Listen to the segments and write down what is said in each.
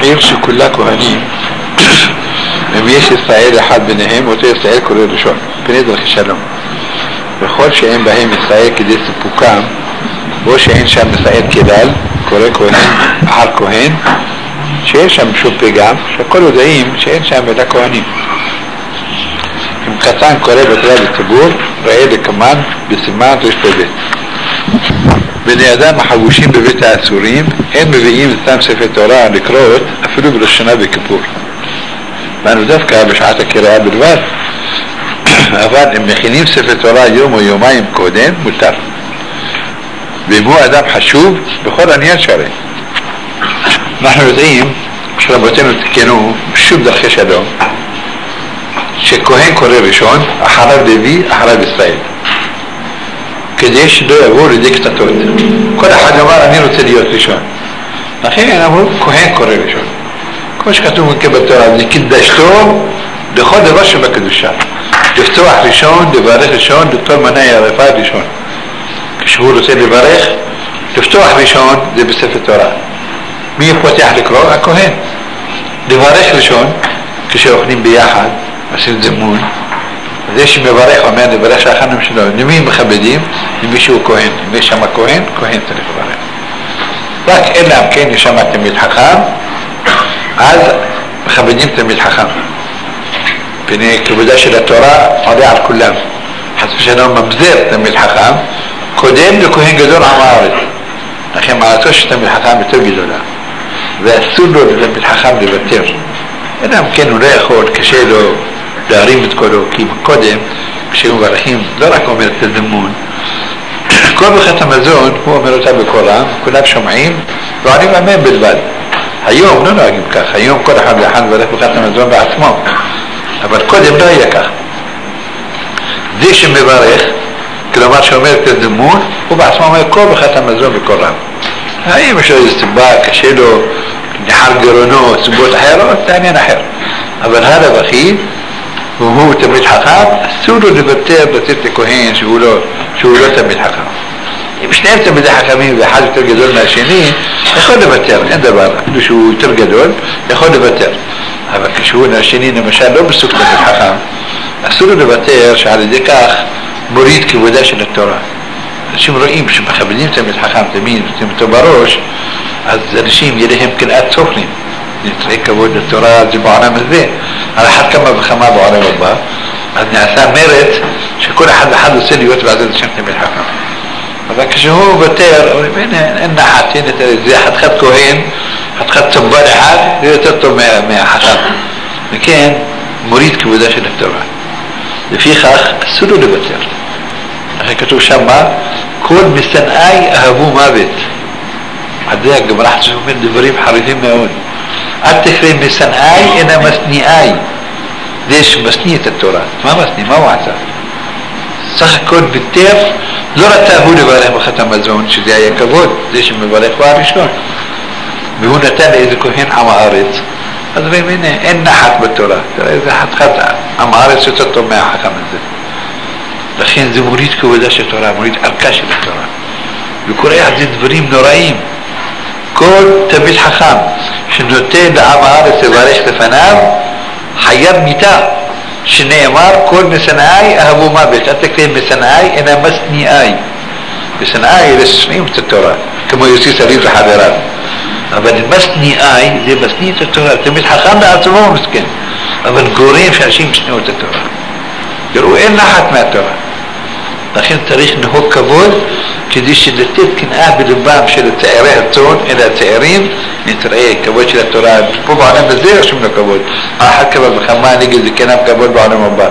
עיר שכולה כהנים, ויש ישראל אחד ביניהם, אותו ישראל קורא ראשון, פני דרכי שלום. וכל שאין בהם ישראל כדי סיפוקם, או שאין שם ישראל כדל, קורא כהן אחר כהן, שיש שם שום פגם, שכל יודעים שאין שם אלא כהנים. אם קטן קורא בתורה לציבור, ראה לקמן בסימן רשת. בני אדם החבושים בבית האסורים, הם מביאים סתם ספר תורה לקרות אפילו בראשונה בכיפור. ואנו דווקא בשעת הקריאה בלבד, אבל אם מכינים ספר תורה יום או יומיים קודם, מותר. ואם הוא אדם חשוב, בכל עניין שרי. אנחנו יודעים שרבותינו תיקנו שוב דרכי שלום, שכהן קורא ראשון, אחריו לוי, אחריו ישראל, כדי שלא יבואו לידי קטטות. כל אחד אמר אני רוצה להיות ראשון, לכן אמרו כהן קורא ראשון, כמו שכתוב בתורה, וקדשתו לכל דבר שבקדושה, לפתוח ראשון, לברך ראשון, לטול מנה ירפה ראשון. כשהוא רוצה לברך, לפתוח ראשון זה בספר תורה. מי פותח לקרוא? הכהן. לברך ראשון, כשאוכלים ביחד, עושים זימון, זה שמברך אומר לברך שהחנם שלו, למי מכבדים? למי שהוא כהן. אם יש שם כהן, כהן צריך לברך. רק אלא אם כן יש שם תלמיד חכם, אז מכבדים תלמיד חכם. פני כבודה של התורה עולה על כולם. חס ושלום ממזר תלמיד חכם, קודם לכהן גדול עם הארץ. לכן מעלתו של תלמיד חכם יותר גדולה, ואסור לו לתלמיד חכם לוותר. אלא אם כן הוא לא יכול, קשה לו להרים את קולו, כי קודם כשהוא מברכים לא רק אומר את הזמון, כל ברכת המזון הוא אומר אותה בקורם, כולם שומעים ועונים אמן בלבד. היום לא נוהגים כך, היום כל אחד ואחד מברך ברכת המזון בעצמו, אבל קודם לא היה כך. זה שמברך, כלומר שאומר את הזמון, הוא בעצמו אומר כל ברכת המזון בקורם. האם יש לו איזו סיבה, קשה לו, נחל גרונו, סיבות אחרות, זה עניין אחר. אבל הרווחי, והוא תלמיד חכם, אסור לו לוותר לתת לכהן שהוא לא תלמיד חכם. אם שניהם תלמידי חכמים ואחד יותר גדול מהשני, יכול לוותר, אין דבר. אפילו שהוא יותר גדול, יכול לוותר. אבל כשהוא השני למשל לא בסוג תלמיד חכם, אסור לו לוותר שעל ידי כך מוריד כבודה של התורה. אנשים רואים שמכבדים תלמיד חכם, תמיד נותנים אותו בראש, אז אנשים יהיה להם קנאת סוכנים. נתראה כבוד לתורה זה בעולם הזה, על אחד כמה וכמה בעולם הבא, אז נעשה מרד שכל אחד ואחד עושה להיות בעזרת השם תלמיד חכם. אבל כשהוא ותר, אומרים, אין נחת, זה חתיכת כהן, חתיכת צבן אחד, זה יותר טוב מהחכם. וכן, מוריד כבודה של התורה. לפיכך, אסור לו לוותר. אחרי כתוב שם מה? כל משנאי אהבו מוות. עד זה הגמרא אומר דברים חריפים מאוד. אל תקרא משנאי אלא משניאי. זה שמשניא את התורה. מה משניא? מה הוא עשה? סך הכל ביטר, לא רצה הוא לברך ברכת המזון, שזה היה כבוד, זה שמברך הוא הראשון. והוא נתן לאיזה כהן עם הארץ. אז רואים, הנה, אין נחת בתורה. תראה, זה חתיכת עם הארץ יותר טוב מהחכם הזה. לכן זה מוריד כבודה של תורה, מוריד ערכה של התורה. וקורא על זה דברים נוראים. כל תלמיד חכם שנותן לעם הארץ לברך לפניו, חייב מיתה, שנאמר כל משנאי אהבו מוות. אל תקרא משנאי אלא משניאי. משנאי אלה שונאים את התורה, כמו יוסי שריף לחבריו. אבל משניאי זה משניא את התורה. תלמיד חכם בעצמו מסכן, אבל גורם שאנשים ישנאו את התורה. תראו, אין נחת מהתורה. לכן צריך לנהוג כבוד, כדי שלתת קנאה בלבם של צעירי הצאן, אלה הצעירים, נתראה כבוד של התורה. פה בעולם הזה רשום לו כבוד. אחת כבוד וכמה נגד זה קנאה כבוד בעולם הבא.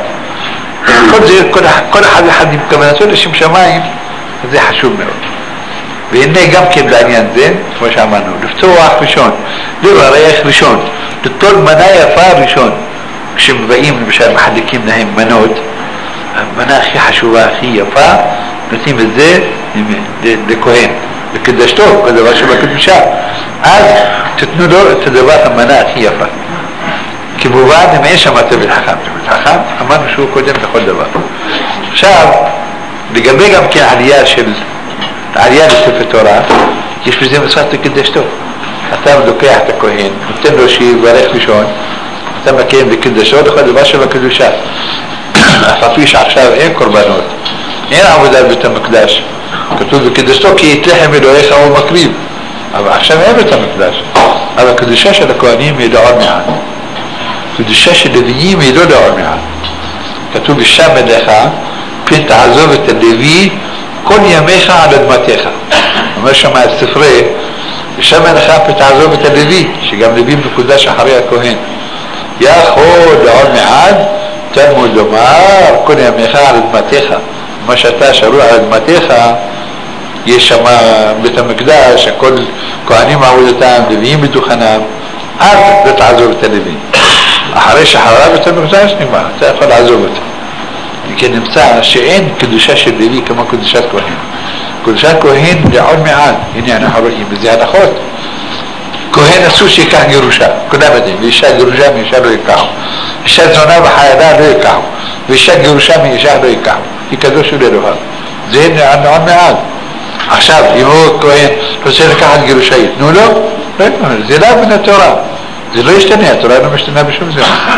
כל אחד ואחד עם כוונתו לשם שמיים, זה חשוב מאוד. והנה גם כן לעניין זה, כמו שאמרנו, לפתוח ראשון, לברך ראשון, לטול מנה יפה ראשון. כשבאים למשל מחלקים להם מנות, המנה הכי חשובה, הכי יפה, נותנים את זה לכהן, לקדשתו, כל דבר שבקדושה. אז תתנו לו את הדבר, המנה הכי יפה. כמובן, אם אין שם תלמיד חכם, תלמיד חכם, אמרנו שהוא קודם לכל דבר. עכשיו, לגבי גם כן עלייה לספר תורה, יש בזה מצוות לקדשתו. אתה לוקח את הכהן, נותן לו שיברך ראשון, אתה מקיים בקדשות, יכול דבר שבקדושה. אף על פי שעכשיו אין קורבנות, אין עבודה בבית המקדש. כתוב בקדשתו כי את לחם אלוהיך הוא מקריב, אבל עכשיו אין בית המקדש. אבל הקדושה של הכהנים היא לעוד מעט. קדושה של לוויים היא לא לעוד מעט. כתוב בשם מלאך, פן תעזוב את הלוי כל ימיך על אדמתך. אומר שם הספרי, בשם מלאך פן תעזוב את הלוי, שגם לוי מקודש אחרי הכהן. יכול לעוד מעט, תלמוד לומר, כל ימיך על אדמתך. מה שאתה שרוע על אדמתך, יש שם בית המקדש, הכל כהנים עבודתם, לוויים בדוכנם, אל לא תעזוב את הלוי. אחרי שחרב בית המקדש נגמר, אתה יכול לעזוב אותה. וכן נמצא שאין קדושה של לוי כמו קדושת כהן. קדושת כהן לעוד מעט, הנה אנחנו רואים, וזה הנחות. כהן אסור שיקח גירושה, כולם יודעים, ואישה גירושה מאישה לא יקחו. אישה זונה וחיידה לא יקחו, ואישה גירושה מאישה לא יקחו. היא קדוש ולאלוהיו. זה לעוד מעט. עכשיו, אם הוא כהן רוצה לקחת גירושה, יתנו לו? לא יתנו לו, זה לא מן התורה. זה לא ישתנה, התורה לא משתנה בשום זמן.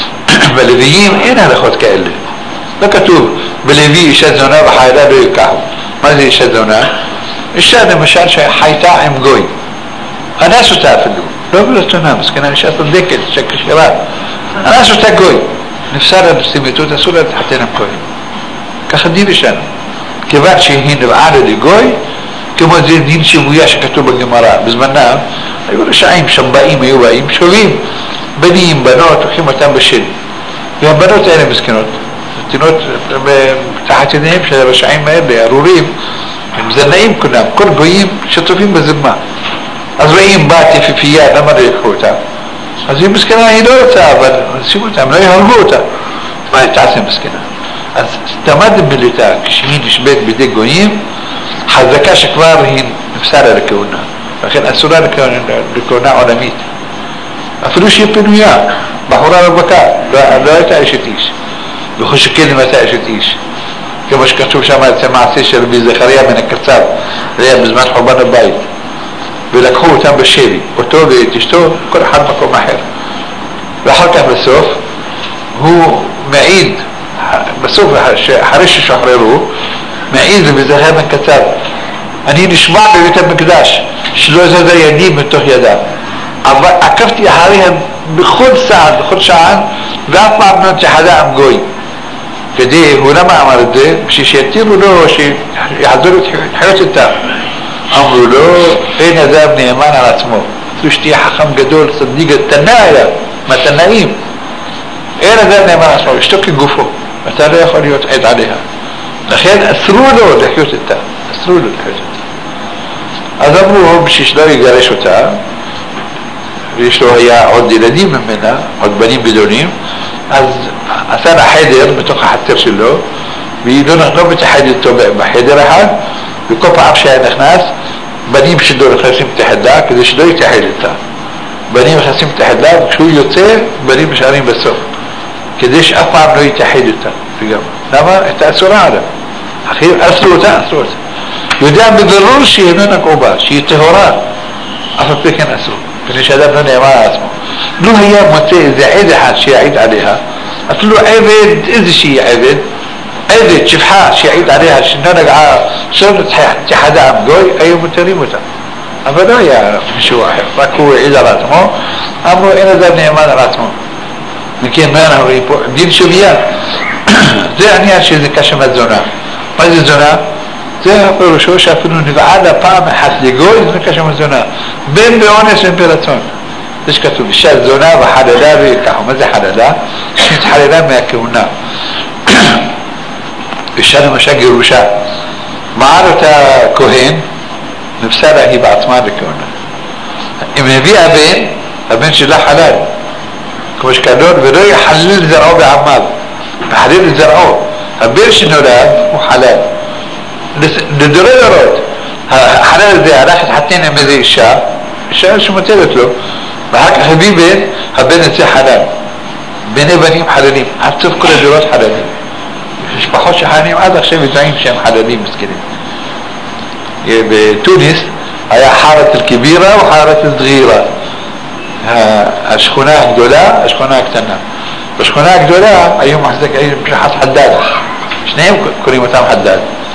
בלוויים אין הלכות כאלה. לא כתוב, בלוי אישה זונה וחיידה לא יקחו. מה זה אישה זונה? אישה למשל שחייתה עם גוי. אנס אותה אפילו, לא ברצונה, מסכנה אישה צודקת, אישה כשרה. אנס אותה גוי. נפסר על סתימתות, אסור לה להתחתן עם כהן. ככה דין ישנו. כיוון שהיא נבעה לגוי, כמו זה דין שבויה שכתוב בגמרא. בזמנם, היו רשעים, שבאים, היו באים, שובים, בנים, בנות, לוקחים אותם בשל. והבנות האלה מסכנות. תינות תחת ידיהם של הרשעים האלה, ארורים, הם זנאים כולם, כל גויים שטופים בזמה. אז רואים בת יפיפייה, למה לא יקחו אותה? אז היא מסכנה, היא לא רוצה, אבל שימו אותם, לא יהרגו אותה. מה היא תעשה מסכנה? אז תמד בליטה, כשהיא נשבט בידי גויים, חזקה שכבר היא נפסלה לכהונה. לכן אסורה לכהונה עולמית. אפילו שהיא פנויה, בחורה רווקה, לא הייתה אשת איש. וחושקה למעשה אשת איש. כמו שכתוב שם את המעשה של רבי זכריה בן הקצב, זה היה בזמן חורבן הבית. ולקחו אותם בשבי, אותו ואת אשתו, כל אחד מקום אחר. ואחר כך בסוף, הוא מעיד, בסוף אחרי ששחררו, מעיד רבי זכריה בן קצב, אני נשמע בבית המקדש, שלא זז ידי מתוך ידם. אבל עקבתי אחריהם בכל צעד, בכל שעה, ואף פעם לא תחדה עם גוי. כדי, הוא למה אמר את זה? בשביל שיתירו לו, שיחזור לחיות איתה. אמרו לו, אין אדם נאמן על עצמו. אפילו שתהיה חכם גדול, צדיק, תנא היה, מתנאים. אין אדם נאמן על עצמו, אשתו כגופו. אתה לא יכול להיות עד עליה. לכן אסרו לו לחיות איתה. אסרו לו לחיות איתה. אז אמרו, בשביל שלא יגרש אותה, ויש לו היה עוד ילדים ממנה, עוד בנים גדולים, אז עשה לה חדר בתוך החצר שלו, והיא לא מתחד איתו בחדר אחד, וכל פעם שהיה נכנס, בנים שלו נכנסים תחדה, כדי שלא יתחד איתה. בנים נכנסים תחדה, וכשהוא יוצא, בנים נשארים בסוף, כדי שאף פעם לא יתחד איתה. למה? הייתה אסורה עליו. אחים, אסרו אותה. יודע בבירור שהיא לא נגעו בה, שהיא טהורה, אף על פי כן אסרו. כדי שאדם לא נאמר על עצמו. לא היה מוצא איזה עד אחד שיעיד עליה, אפילו עבד, איזושהי עבד, שפחה שיעיד עליה, שלא נגעה, שלא תחדה עם גוי, היו מותרים אותה. אבל לא היה מישהו אחר, רק הוא העיד על עצמו, אמרו אין אדם נאמן על עצמו. מכן מה אנחנו רואים פה? דין שוויה. זה העניין שזה כשמת זונה. מה זה זונה? זה הפירושו שאפילו נבעה לה פעם אחת לגוי, זה כשמת זונה. בין באונס ובין ברצון. זה שכתוב, אישה זונה וחללה ויקחו. מה זה חללה? שנתחללה מהכהונה. אישה למשל גירושה. מעל אותה כהן, נפסה לה היא בעצמה לכהונה. אם נביא הבן שלה חלל. כמו שכתוב, ולא יחלל זרעו בעמיו. מחלל את זרעו. הבן שנולד הוא חלל. לדורות. החלל הזה הלך להתחתן עם איזה אישה שמותרת לו, ואחר כך הביא בן, הבן יצא חלל. בני בנים חללים, עד סוף כל הדורות חללים. משפחות שחללים עד עכשיו ידעים שהם חללים מסכנים. בתוניס היה حارة الكبيرة وحارة الصغيرة. השכונה הגדולה, השכונה הקטנה. בשכונה הגדולה היו משפחת חדד, שניהם קוראים אותם חדד.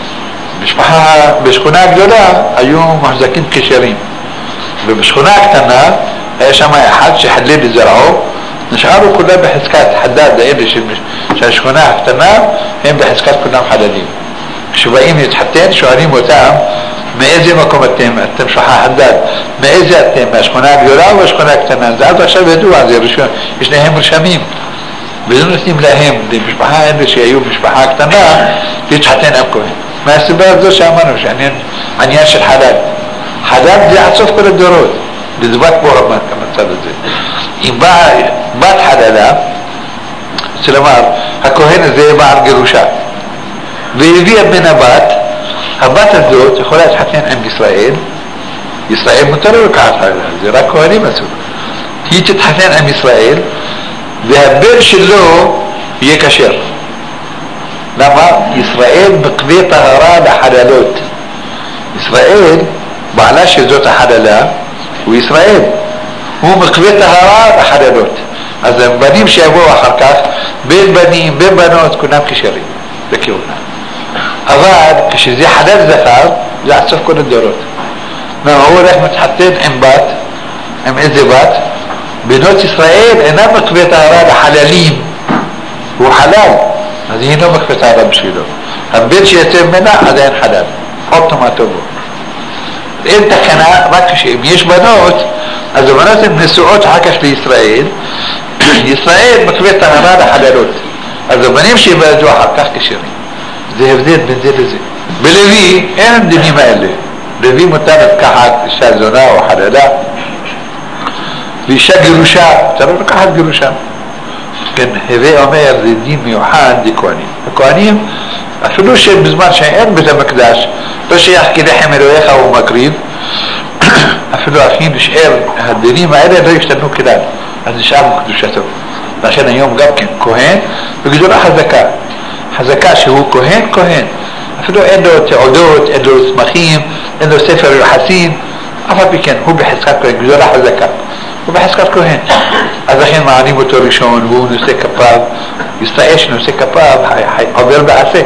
בשכונה הגדולה היו מחזקים קשרים, ובשכונה הקטנה היה שם אחד שחדד את זרעו, נשארו כולם בחזקת חדד. האלה של השכונה הקטנה הם בחזקת כולם חדדים. כשבאים להתחתן שואלים אותם מאיזה מקום אתם? אתם שכונה חדד. מאיזה אתם? מהשכונה הגדולה או השכונה הקטנה? זה עד עכשיו ידוע, זה רשום, יש להם רשמים, ולא נותנים להם, למשפחה האלה שהיו משפחה קטנה, להתחתן עם כהן. מהסיבה הזו שאמרנו שעניין של חדד. חדד זה עד סוף כל הדורות, לזבת פה רמת כמצד הזה. אם באה בת חדדה, כלומר הכהן הזה בעל גירושה והביאה בין הבת הזאת יכולה להתחתן עם ישראל. ישראל מותר לו לקחת חדדה, זה רק כהנים עשו. היא תתחתן עם ישראל והבן שלו יהיה כשר. למה? ישראל מקווה טהרה לחללות. ישראל, בעלה שזאת החללה הוא ישראל, הוא מקווה טהרה לחללות. אז הבנים שיבואו אחר כך, בין בנים, בין בנות, כולם כשרים לכהונה. אבל כשזה חלל זכר, זה עד סוף כל הדורות. הוא הולך מתחתן עם בת, עם איזה בת? בנות ישראל אינם מקווה טהרה לחללים, הוא חלל, אז היא לא מקווה טהרה בשבילו. הבן שיצא ממנה עדיין חלל, אוטומטו בו. אין תקנה, רק כשאם יש בנות, אז הבנות הן נשואות אחר כך לישראל, ישראל מקווה טהרה לחללות, אז הבנים שיבדו אחר כך כשרים. זה הבדל בין זה לזה. בלוי אין המדינים האלה. לוי מותר לקחת אישה זונה או חללה, ואישה גירושה, צריך לקחת גירושה. כן, הווה אומר, זה דין מיוחד לכהנים. הכהנים, אפילו שבזמן שאין בית המקדש, לא שייך כלחם אלוהיך הוא מקריב, אפילו אחים נשאר, הדינים האלה לא ישתנו כלל, אז נשאר בקדושתו. לכן היום גם כן כהן, וגדולה חזקה. חזקה שהוא כהן, אפילו אין לו תעודות, אין לו סמכים, אין לו ספר יוחסין, אף על פי כן, הוא בחזקת כהן, גדולה חזקה. הוא בחזקת כהן. אז לכן מעלים אותו ראשון, והוא נושא כפיו, ישראל שנושא כפיו, עובר בעשה.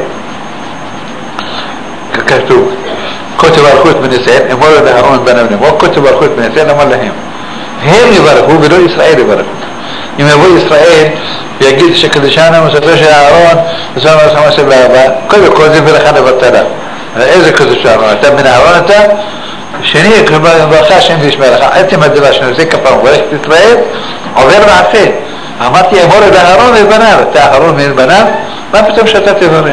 ככתוב, כה תברכו את בני ישראל, אמור לאהרון בן אבנם, או כה תברכו את בני ישראל, אמר להם. הם יברכו ולא ישראל יברכו. אם יבוא ישראל ויגיד שקדשנו מסתו של אהרון, וסנו מסתו של באבא, קודם כל זה ברכה לבטלה. איזה קדשנו? אתה מן אהרון אתה? שני, ברכה השם וישמע לך. עצם הדבר שנושא כפיו וברך את ישראל, עובר מעשה. אמרתי, אמור לאהרון ובניו, אתה אהרון ובניו, מה פתאום שאתה תברך?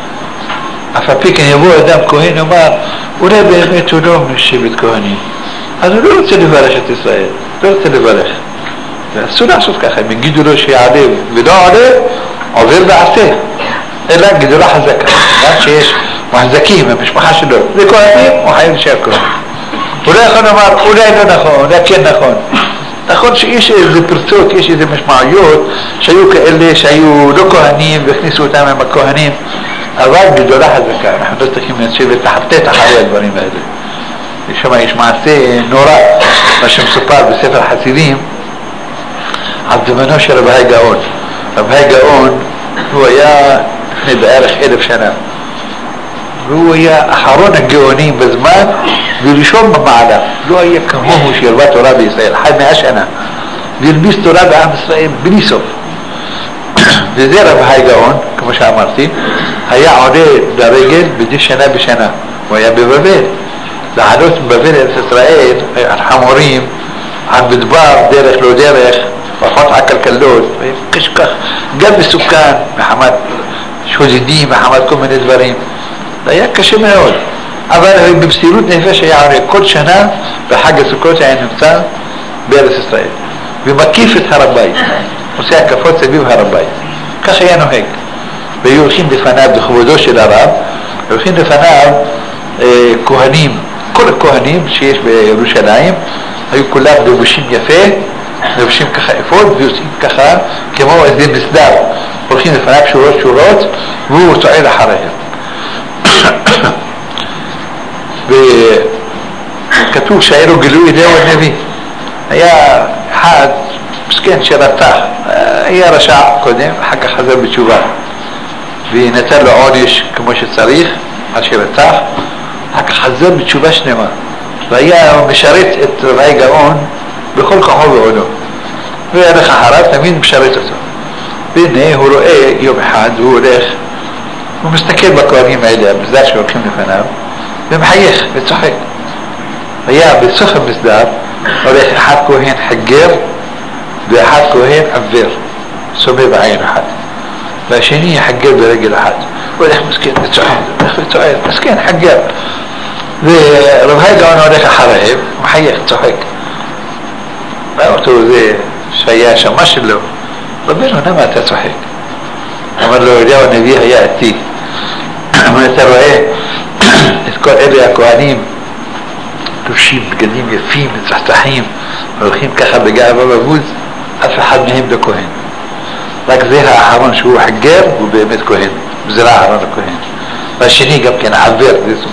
אף על פי כן יבוא אדם כהן ואומר, אולי באמת הוא לא משבט כהנים, אז הוא לא רוצה לברך את ישראל, לא רוצה לברך. ואסור לעשות ככה, אם יגידו לו שיעלה ולא עולה, עובר בעשה, אלא גדולה חזקה. גם שיש מחזקים במשפחה שלו, זה כהנים, הוא חייב להישאר כהן. הוא לא יכול לומר, אולי לא נכון, אולי כן נכון. נכון שיש איזה פרצות, יש איזה משמעויות שהיו כאלה שהיו לא כהנים והכניסו אותם עם הכהנים, אבל גדולה חזקה, אנחנו לא צריכים לשבת לחטט אחרי הדברים האלה. יש מעשה נורא, מה שמסופר בספר חסידים, על זמנו של רבי גאון. רבי גאון הוא היה לפני בערך 1000 שנה, והוא היה אחרון הגאונים בזמן וראשון במעלה. לא היה כמוהו שהרבה תורה בישראל, חי 100 שנה והלביס תורה בעם ישראל בלי סוף. וזה רבי גאון, כמו שאמרתי, היה עולה לרגל בדי שנה בשנה. הוא היה בבבל, לעלות מבבל ארץ ישראל על חמורים, על מדבר, דרך לא דרך, פחות עקלקלות, וכך גם מסוכן מחמת שודדים, מחמת כל מיני דברים. זה היה קשה מאוד, אבל במסירות נפש היה עולה כל שנה בחג הסוכות היה נמצא בארץ ישראל ומקיף את הר הבית, עושה הקפות סביב הר הבית. כך היה נוהג, והיו הולכים לפניו בכבודו של הרב, הולכים לפניו כהנים, כל הכהנים שיש בירושלים היו כולם לבושים יפה, לבושים ככה אפוד ויוצאים ככה כמו איזה מסדר, הולכים לפניו שורות שורות והוא צועד אחריהם. כתוב שהיה לו גילוי אליהו הנביא. היה אחד מסכן שרצח, היה רשע קודם, אחר כך חזר בתשובה ונתן לו עונש כמו שצריך על שרצח, אחר כך חזר בתשובה שלמה והיה משרת את רבי גאון בכל כוחו ועונו, והלך אחריו תמיד משרת אותו. והנה הוא רואה יום אחד, הוא הולך, הוא מסתכל בכהנים האלה, המסדר שהולכים לפניו, ומחייך וצוחק. היה בסוף המסדר הולך אחד כהן חגר ואחד כהן עבר, סובב עין אחת, והשני חגר ברגל אחת. הוא הולך מסכן וצוחק, מסכן חגר, ורבי גאון הולך אחריהם, מחייך, צוחק. ראה אותו זה שהיה שמה שלו, רבינו, למה אתה צוחק? אמר לו, אליהו הנביא היה איתי. אמר, אתה רואה את כל אלה הכהנים לובשים בגדים יפים, מצחצחים, הולכים ככה בגאווה ובוז, אף אחד מהם לא כהן. רק זה האחרון שהוא חגר, הוא באמת כהן, זה לא האחרון הכהן. והשני גם כן עבר,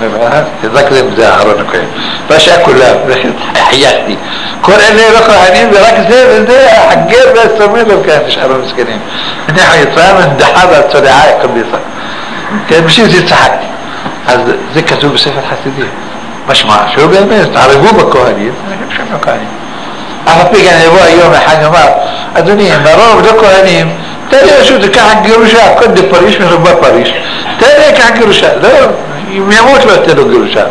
רק זה האחרון הכהן. והשאר כולם, חייכתי. כל אלה לא כהנים, ורק זה וזה, החגר והסומר לא כאן, נשארו מסכנים. אנחנו יצרנו נדחה והצודעה הקביסה. כן, בשביל זה צחקתי. אז זה כתוב בספר חסידים. משמע, שהוא באמת, תערבו בכהנים, שהם לא כהנים. אף פי כאן יבוא היום אחד ואומר, אדוני, ברוב לא כהנים, תן לי רשות, ככה גירושה, כל די פריש מרבה פריש, תן לי ככה גירושה, לא, אם ימות לא תן לו גירושה,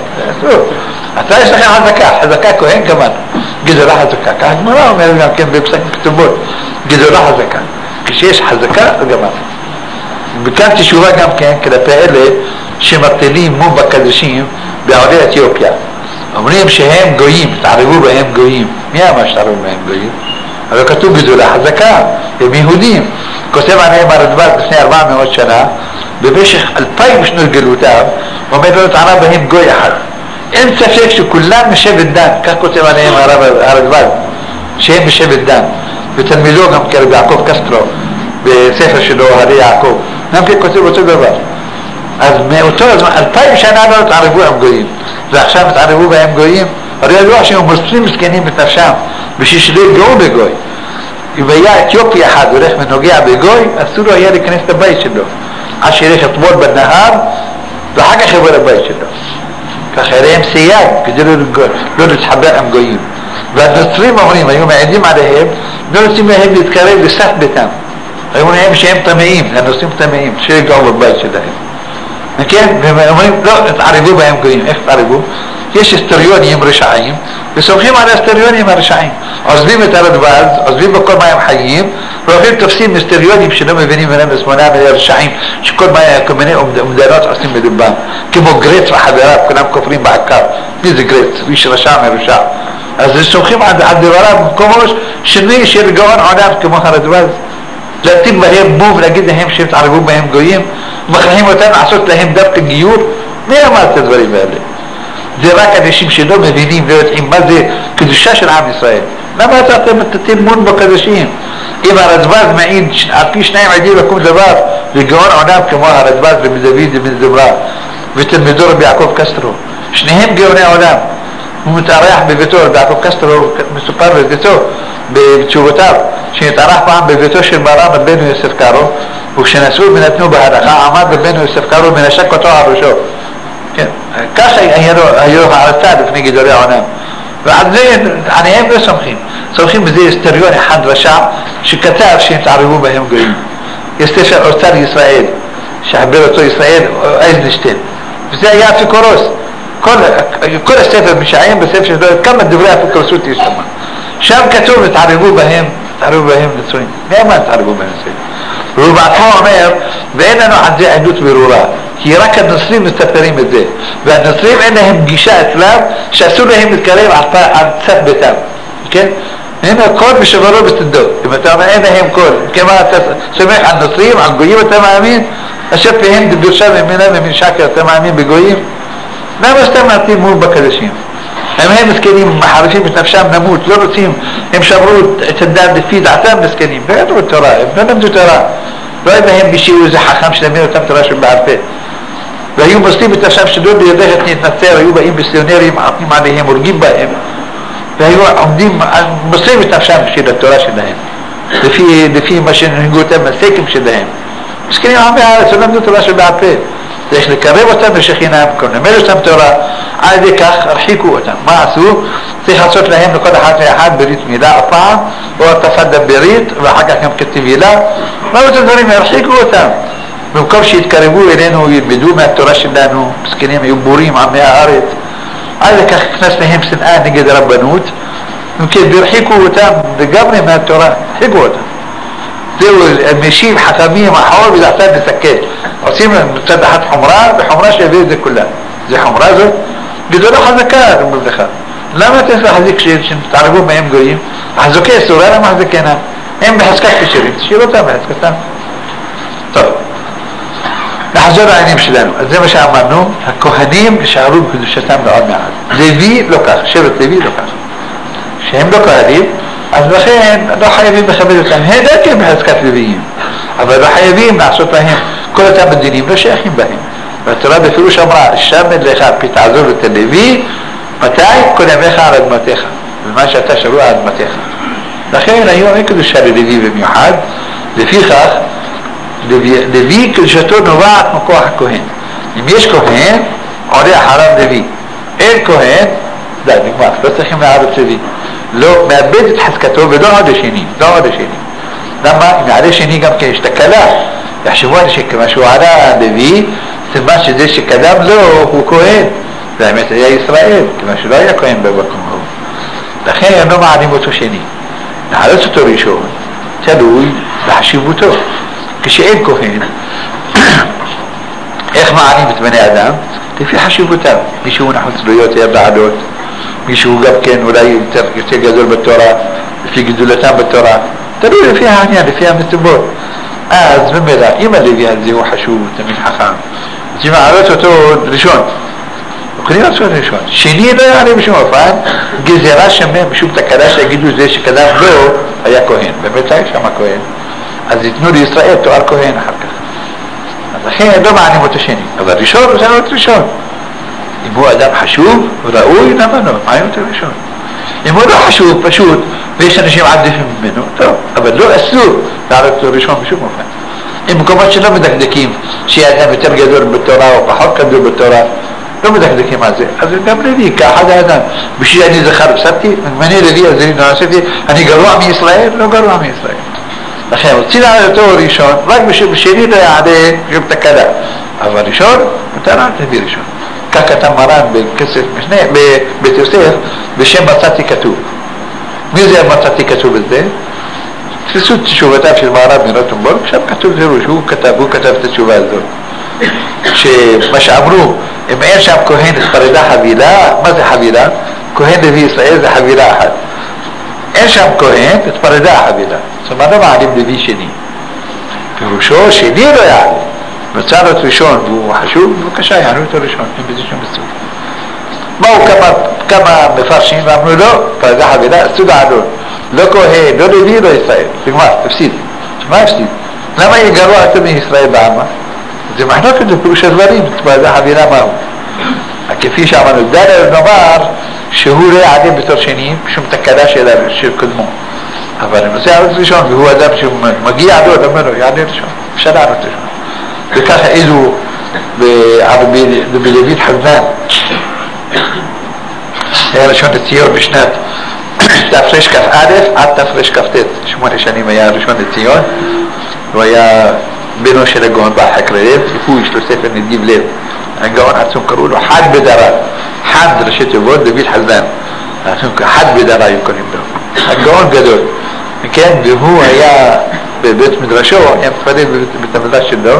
אתה יש לכם חזקה, חזקה כהן כמובן, גדולה חזקה, ככה גמרא אומר גם כן בפסק כתובות, גדולה חזקה, כשיש חזקה, גמר. וכאן תשובה גם כן כלפי אלה שמטילים מום בקדשים בעולי אתיופיה. אומרים שהם גויים, תערבו בהם גויים. מי אמר שתערבו בהם גויים? אבל כתוב גדולה חזקה, הם יהודים. כותב עליהם הרדב"ז לפני 400 שנה, במשך 2000 שנות גלותם, אומר לו טענה בהם גוי אחד. אין ספק שכולם משבט דן, כך כותב עליהם הרדב"ז, שהם משבט דן. ותלמידו גם כרבי יעקב קסטרו, בספר שלו, הרי יעקב, גם כן כותב אותו דבר. אז מאותו הזמן, 2000 שנה לא התערבו הם גויים, ועכשיו התערבו בהם גויים. הרי ידוע שהם מוסרים מסכנים את נפשם, בשביל שלא יגעו בגוי. אם היה אתיופי אחד הולך ונוגע בגוי, אסור לו היה להיכנס לבית שלו, עד שילך לטבול בנהר, ואחר כך יבוא לבית שלו. ככה היה להם סייג, כדי לא להתחבר עם גויים. והנוצרים אומרים, היו מעידים עליהם, לא רוצים להם להתקרב לסף ביתם. היו אומרים שהם טמאים, הנוצרים טמאים, שיגעו בבית שלהם. כן? והם אומרים, לא, תערבו בהם גויים. איך תערבו? יש אסטריונים רשעים, וסומכים על האסטריונים הרשעים. עוזבים את הרדב"ז, עוזבים בכל מה הם חיים, והולכים תופסים אסטריונים שלא מבינים מהם לשמונה רשעים, שכל מיני אומדנות עושים בלבם. כמו גרץ וחבריו, כולם כופרים בעקר. מי זה גרץ? איש רשע מרשע. אז סומכים על דבריו במקומות שני של גאון עולם כמו הרדב"ז. להטיל בהם מום ולהגיד להם שהם תערבו בהם גויים, ומכריחים אותם לעשות להם דווקא גיור. מי אמר את הדברים האלה? זה רק אנשים שלא מבינים, לא יודעים מה זה קדושה של עם ישראל. למה אתם תטיל מום בקדושים? אם הרדב"ז מעיד על פי שניים עדים לקום דבר, וגאון עולם כמו הרדב"ז ובן דוד ובן זמרה ותלמידו רבי יעקב קסטרו, שניהם גאוני עולם. הוא מתארח בביתו, רבי יעקב קסטרו מסופר בביתו בתשובותיו, שנתארח פעם בביתו של מרן רבנו יוסף קארו, וכשנסעו ונתנו בהלכה עמד רבנו יוסף קארו מנשק אותו על ראשו. כן, ככה היה לו הערצה לפני גדולי העולם, ועל זה עליהם לא סומכים בזה אסטריון אחד רשע שכתב שהם תערבו בהם גויים. יש ספר אוצר ישראל שחבר אותו ישראל אייזנשטיין, וזה היה אפיקורוס. כל הספר משעיים בספר שלו, כמה דברי אפיקורסות יש שם כתוב תערבו בהם נצורים. למה תערבו בהם נצורים? והוא בעצמו אומר, ואין לנו עד זה עדות ברורה, כי רק הנוצרים מספרים את זה, והנוצרים אין להם גישה אצלם שאסור להם להתקרב על צד ביתם. כן? הנה כל בשברו בסתדו. אם אתה אומר אין להם כל, כמה אתה סומך על נוצרים, על גויים אתה מאמין? אשר פיהם דברשה ממנה ומן שקר, אתה מאמין בגויים? למה סתם נעתים מול בקדשים? הם מסכנים, מחריפים את נפשם נמות, לא רוצים, הם שברו את הדת לפי דעתם מסכנים, לא ידעו תורה, הם לא למדו תורה, לא היה בהם בישיעו איזה חכם שלמד אותם תורה של בעל פה. והיו מוסרים את השם שדוד בידך להתנצר, היו באים מיסיונרים, עטים עליהם, הורגים בהם, והיו עומדים, מוסרים את נפשם בשביל התורה שלהם, לפי מה שנהגו אותם, הסקם שלהם. מסכנים עמי הארץ, לא למדו תורה שבעל פה. צריך לקרב אותם לשכינה, ללמד אותם תורה, על ידי כך הרחיקו אותם. מה עשו? צריך לעשות להם לכל אחד ואחד ברית מילה הפעם, או הטפת ברית, ואחר כך גם כתבילה. מה אותם דברים? הרחיקו אותם. במקום שיתקרבו אלינו, ילמדו מהתורה שלנו, מסכנים היו בורים עמי הארץ. על ידי כך הכנס להם שנאה נגד הרבנות, והרחיקו אותם לגמרי מהתורה, הרחיקו אותם. זהו, משיב חכמים החור ודעתם לסכת. עושים מצד אחד חומרה, וחומרה שהביא את זה כולה. זה חומרה זאת, גדולה חזקה, אומרים לך. למה אתה צריך להחזיק שתערבו מהם גויים? החזוקי אסורה, למה החזקנה? הם בחזקת כשרים, תשאיר אותם בחזקתם. טוב, נחזור לעניינים שלנו. אז זה מה שאמרנו, הכהנים נשארו בקדושתם מאוד מעט. לוי לא כך, שבט לוי לא כך. שהם לא כהנים, אז לכן לא חייבים לכבד אותם, הם דרכם בחזקת לוויים, אבל לא חייבים לעשות להם כל אותם מדינים, לא שייכים בהם. והתורה בפירוש אמרה, שמד לך פתעזור את הלוי, מתי? כל ימיך על אדמתך, ומה שאתה שבוע על אדמתך. לכן היום אין קדושה ללוי במיוחד, לפיכך לוי קדושתו נובעת מכוח הכהן. אם יש כהן, עולה אחריו לוי. אין כהן, די, נגמר, לא צריכים לערב לוי. לא, מאבד את חזקתו ולא עוד השני, לא עוד השני. למה? אם יעלה שני גם כן יש תקלה, יחשבו אנשים כמה שהוא עלה לוי, סימן שזה שקדם לו הוא כהן, והאמת היה ישראל, כמה שלא היה כהן במקום הוא. לכן הם לא מעלים אותו שני. להעלות אותו ראשון, תלוי בחשיבותו. כשאין כהן, איך מעלים את בני אדם? לפי חשיבותם. מישהו נחוץ לו יותר לעלות, מישהו גם כן אולי יותר גדול בתורה, לפי גדולתם בתורה, תלוי לפי העניין, לפי המסיבות. אז במילא, אם הלוי הזה הוא חשוב, תמיד חכם, אז אם מעלות אותו ראשון, יכולים לעשות ראשון. שני לא יעלה בשום אופן, גזירה שמה בשום תקלה שיגידו זה שקדם לו היה כהן, באמת היה שם כהן. אז ייתנו לישראל תואר כהן אחר כך. אז לכן לא מעלים אותו שני, אבל ראשון הוא צריך להיות ראשון. אם הוא אדם חשוב וראוי, למה לא? מעלים אותו ראשון. אם הוא לא חשוב, פשוט, ויש אנשים עדיפים ממנו, טוב, אבל לא אסור לעלות אותו ראשון בשום אופן. אם מקומות שלא מדקדקים, שיהיה אדם יותר גדול בתורה או פחות גדול בתורה, לא מדקדקים על זה. אז גם לוי, כאחד האדם, בשביל אני זכר פסדתי, מגמני לוי, אז אני נעשיתי, אני גרוע מישראל, לא גרוע מישראל. לכן, רוצים לעלות אותו ראשון, רק בשני לא יעלה שום תקלה. אבל ראשון, מותר לעלות לוי ראשון. כך כתב מרן בכסף משנה, בבית יוסף, בשם מצאתי כתוב. מי זה מצאתי כתוב בזה? תפסו את תשובותיו של מרן מרוטנבורג, שם כתוב זה ראש, הוא כתב את התשובה הזאת. שמה שאמרו, אם אין שם כהן התפרדה חבילה, מה זה חבילה? כהן לוי ישראל זה חבילה אחת. אין שם כהן, התפרדה החבילה. זאת אומרת, לא מעלים לוי שני. פירושו שני לא יעלה. מצא לו את ראשון והוא חשוב, בבקשה, יענו אותו ראשון, אין בזה שום בסוף. באו כמה מפרשים ואמרו לא, פרדה חבילה, אסור לעלות. לא כהן, לא לוי, לא ישראל. נגמר, תפסיד. מה הפסיד? למה יהיה גרוע יותר מישראל בעמה? זה מחלוקת לפירוש הדברים, פרדה חבילה מהו? כפי שאמרנו, דליה נאמר שהוא לא יעלה בתור שני, בשום תקלה של קודמו. אבל אם זה יעלות ראשון, והוא אדם שמגיע לו, אומר לו, יעלה ראשון, אפשר לעלות ראשון. וככה איזו בלווית חזן היה ראשון לציון בשנת תפרש כ"א עד תפרש כ"ט, 8 שנים היה ראשון לציון. הוא היה בנו של הגאון בעל חקר לב, יש לו ספר נדיב לב, הגאון עצום קראו לו חד בדרה, חד ראשי תיבות דוד חזן, חד בדרה היו קוראים לו, הגאון גדול. כן, והוא היה בבית מדרשו, היה מתפלל בבית המדרש שלו,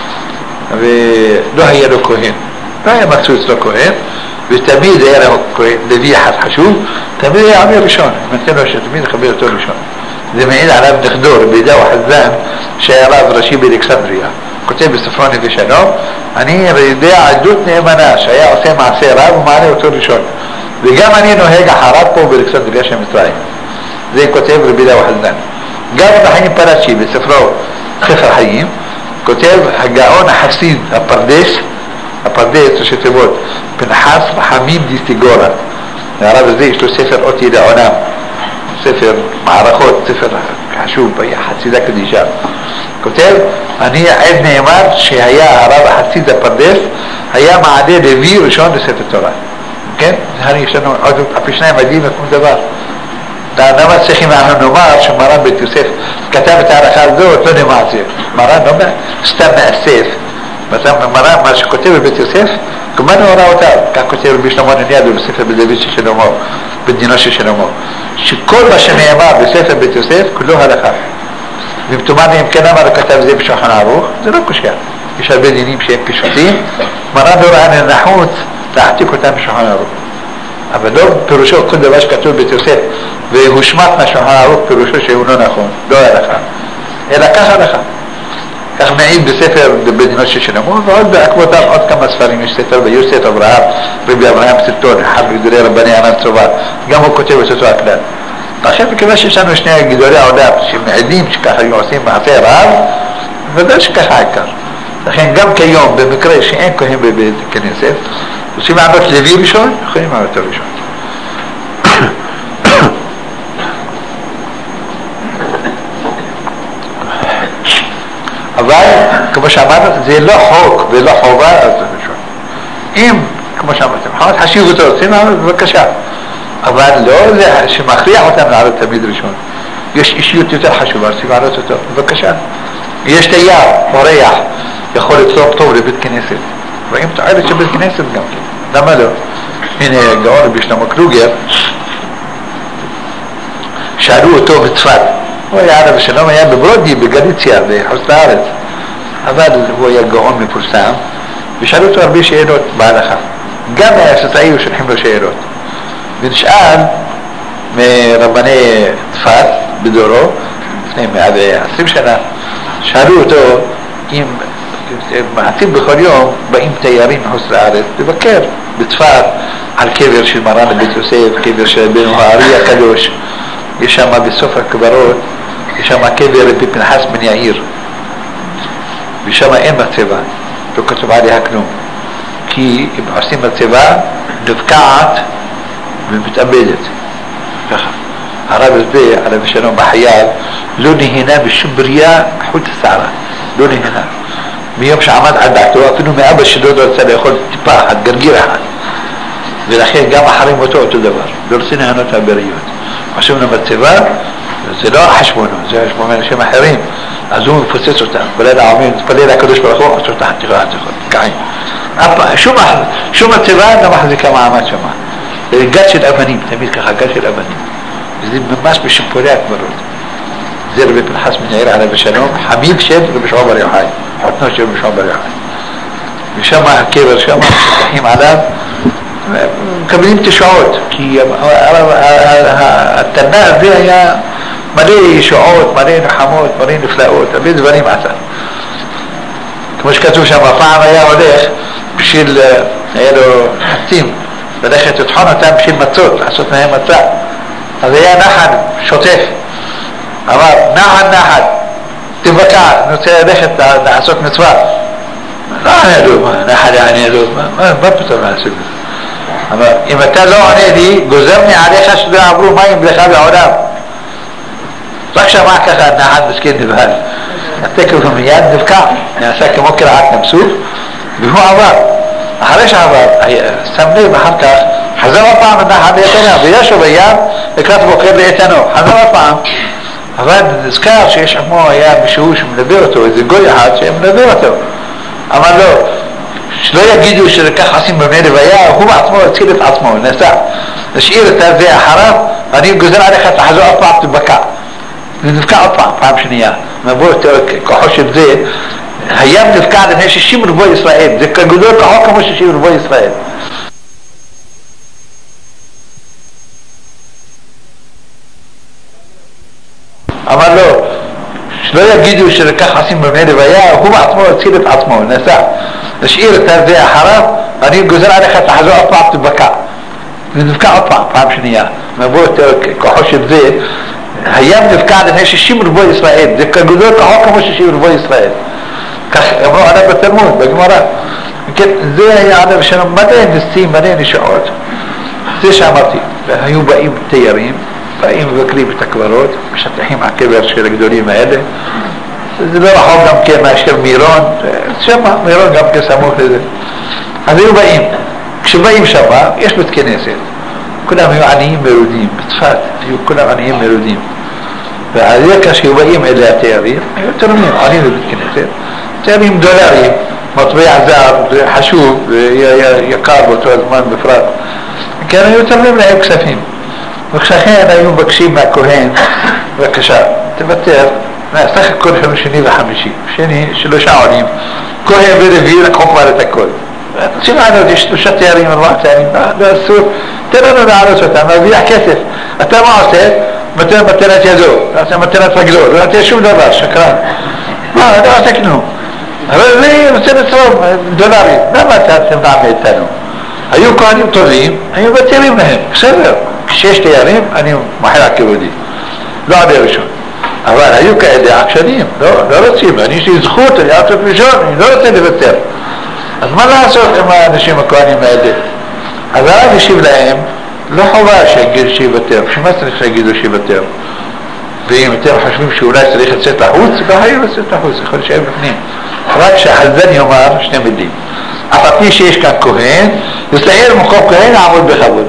ולא היה לו כהן, לא היה מצאו אצלו כהן, ותמיד היה לו כהן, לוי אחד חשוב, תמיד היה עמי ראשון, נתן לו שתמיד חבר אותו ראשון. זה מעיד עליו נכדור, בידאו חזן, שהיה רב ראשי באלכסנדריה, כותב בספרו נווה שלום, אני יודע עדות נאמנה, שהיה עושה מעשה רב ומעלה אותו ראשון, וגם אני נוהג אחריו פה באלכסנדריה של מצרים. זה כותב בידאו חזן. גם בחיים פרשי בספרו ספר חיים, כותב הגאון החסיד הפרדס, הפרדס, ראשי תיבות, פנחס רחמים דיסטיגורה. הרב הזה יש לו ספר אותי לעולם, ספר מערכות, ספר חשוב, חסידה קדישה. כותב, אני עד נאמר שהיה הרב החסיד הפרדס, היה מעלה לוי ראשון לספר תורה. כן? יש לנו עוד אפי שניים עדים וכמו דבר. למה צריכים אנחנו נאמר שמרן בית יוסף כתב את ההלכה הזאת, לא נאמר זה. מרן לא סתם מאסף. מרן, מה שכותב בבית יוסף, כמובן הוא ראה אותה, כך כותב רבי שלמה נניאדו בספר בדוד של שלמה, בדינו של שלמה, שכל מה שנאמר בספר בית יוסף, כולו הלכה. ואם תאמר אם כן אמר כתב זה בשולחן ערוך, זה לא קשה. יש הרבה דינים שהם פשוטים, מרן לא ראה לנחוץ להעתיק אותם בשולחן ערוך. אבל לא פירושו כל דבר שכתוב בית יוסף והושמט מהשולחן ערוך פירושו שהוא לא נכון, לא הלכה, אלא כך הלכה. כך מעיד בספר בדינו של שלמה, ועוד בעקבותיו עוד כמה ספרים, יש ספר ביוסף אברהם, רבי אברהם סרטון, אחד מגדולי רבני ענן צובה, גם הוא כותב את אותו הכלל. לכן מכיוון שיש לנו שני גדולי העולם שמעידים שככה היו עושים מעשה רב, ודאי שככה העיקר. לכן גם כיום במקרה שאין כהן בבית כנסת, רוצים לענות לוי ראשון, יכולים לענות ראשון. אבל כמו שאמרנו, זה לא חוק ולא חובה על זה ראשון. אם, כמו שאמרתם, חמד חשיב אותו, רוצים לענות, בבקשה. אבל לא זה שמכריח אותם לעלות תמיד ראשון. יש אישיות יותר חשובה, רוצים לעלות אותו, בבקשה. יש תייר, אורח, יכול לצלוח טוב לבית כנסת. רואים תועלת של בית כנסת גם כן. למה לא? הנה גאון רבי שלמה קלוגר, שאלו אותו בצפת. הוא היה רבי שלום, היה בברודי, בגליציה, בחוץ לארץ. אבל הוא היה גאון מפורסם, ושאלו אותו הרבה שאלות בהלכה. גם מהשצאי שולחים לו שאלות. ונשאל מרבני צפת בדורו, לפני 120 שנה, שאלו אותו אם מעטים בכל יום באים תיירים מחוץ לארץ לבקר בצפת על קבר של מרן לבית יוסף, קבר של בנו הארי הקדוש. יש שם בסוף הקברות, יש שם קבר רבי פנחס בן יאיר, ושם אין מצבה, לא כתוב עליה כלום, כי אם עושים מצבה נבקעת ומתאבדת ככה. הרב הזה עליו השלום בחייו לא נהנה בשום בריאה חוץ שערה, לא נהנה מיום שעמד על דעתו, אפילו מאבא שלו לא רצה לאכול טיפה אחת, גרגיר אחד, ולכן גם אחרי מותו אותו דבר, לא רוצה להנות מהבריות. עושים לו מצבה, זה לא חשבונו, זה חשבון מאנשים אחרים, אז הוא מפוצץ אותם, בליל העמים, תפלל הקדוש ברוך הוא, עושה אותה חתיכה, קעים. שום מצבה לא מחזיקה מעמד שמה. זה גד של אבנים, תמיד ככה, גד של אבנים. וזה ממש בשיפורי הקברות. זה רבי פנחס בן יאיר עליו השלום, חמיב של רבי שמעון בר יוחאי, חותנו של רבי שמעון בר יוחאי. ושם הקבר שם, שתחים עליו, מקבלים תשעות, כי התנא הזה היה מלא ישועות, מלא נחמות, מלא נפלאות, הרבה דברים עשה. כמו שכתוב שם, הפעם היה הולך בשביל, היה לו חצים, ללכת לטחון אותם בשביל מצות, לעשות מהם מצה. אז היה נחל שוטף, אמר, נחל, תבקע, אני רוצה ללכת לעשות מצווה. לא ענה לו, נחל יענה לו, מה פתאום לעשות את זה? אבל אם אתה לא עונה לי, גוזרני עליך שלא יעברו מים לך בעולם. רק שמע ככה נחל מסכן נבהל. התקף מיד נבקע, נעשה כמו קרעת נמסוך, והוא עבר. אחרי שעבר, שם לב אחר כך, חזר הפעם הנחל לאיתנו, וישו בים, לקראת בוקר לאיתנו, חזר הפעם. אבל נזכר שיש עמו היה מישהו שמלווה אותו, איזה גוי אחד שמלווה אותו. אמר לו, שלא יגידו שכך עושים במי לוויה, הוא בעצמו הציל את עצמו, נסע. נשאיר את זה אחריו, ואני גוזר עליך תחזור עוד פעם תבקע. ונבקע עוד פעם שנייה. מבוא כוחו של זה, הים נבקע לפני 60 רבוע ישראל, זה גדול כוחו כמו 60 רבוע ישראל. אמר לו, שלא יגידו שכך עושים במי לוויה, הוא בעצמו הציל את עצמו, נסע. נשאיר את זה אחריו, ואני גוזר עליך תחזור עוד פעם תבקע. ונבקע עוד פעם שנייה. מבוא כוחו של זה, הים נבקע לפני 60 רבוע ישראל, זה גדול כוחו כמו 60 רבוע ישראל. כך אמרו עליו בתלמוד, בגמרא. זה היה עד הראשון, מלא ניסים, מלא נשעות. זה שאמרתי, והיו באים תיירים, באים מבקרים את הקברות, משטחים הקבר של הגדולים האלה. זה לא רחוק גם כן מאשר מירון, שמה, מירון גם כן סמוך לזה. אז היו באים, כשבאים שמה, יש בית כנסת. כולם היו עניים מרודים, בצפת, היו כולם עניים מרודים. ועל זה כשהיו באים אלה התיירים, היו תורמים, עניים בבית כנסת, תיירים דולרים, מטבע זר, זה חשוב, יקר באותו הזמן בפרט. כן, היו תורמים להם כספים. וכשכן היו מבקשים מהכהן, בבקשה, תוותר, סך הכל שני וחמישי, שלושה עולים, כהן ורביעי לקחו כבר את הכל. רוצים לענות, יש 3 תיירים, 4 תיירים, לא אסור, תן לנו לעלות אותם, להרוויח כסף. אתה מה עושה? מתנת ידו, אתה מתנת רגלו, לא נתן שום דבר, שקרן. מה, לא עושה כלום. אבל זה רוצה לצרום דולרים, למה אתה תמנע מאיתנו? היו כהנים טובים, היו מתירים להם, בסדר. כשיש תיירים, אני מוחל הכבודי, לא עד הראשון. אבל היו כאלה עקשנים, לא רוצים, אני יש לי זכות, אני עד ראשון, אני לא רוצה לוותר. אז מה לעשות עם האנשים הכהנים האלה? אז הרב ישיב להם, לא חובה שיגיד שיוותר, שמה צריך שיגידו שיוותר? ואם אתם חושבים שאולי צריך לצאת לחוץ, והיו לצאת לחוץ, יכול להיות שהם בפנים. רק שהחזן יאמר 2 מילים. אף על פי שיש כאן כהן, לסייל מקום כהן לעמוד בכבוד.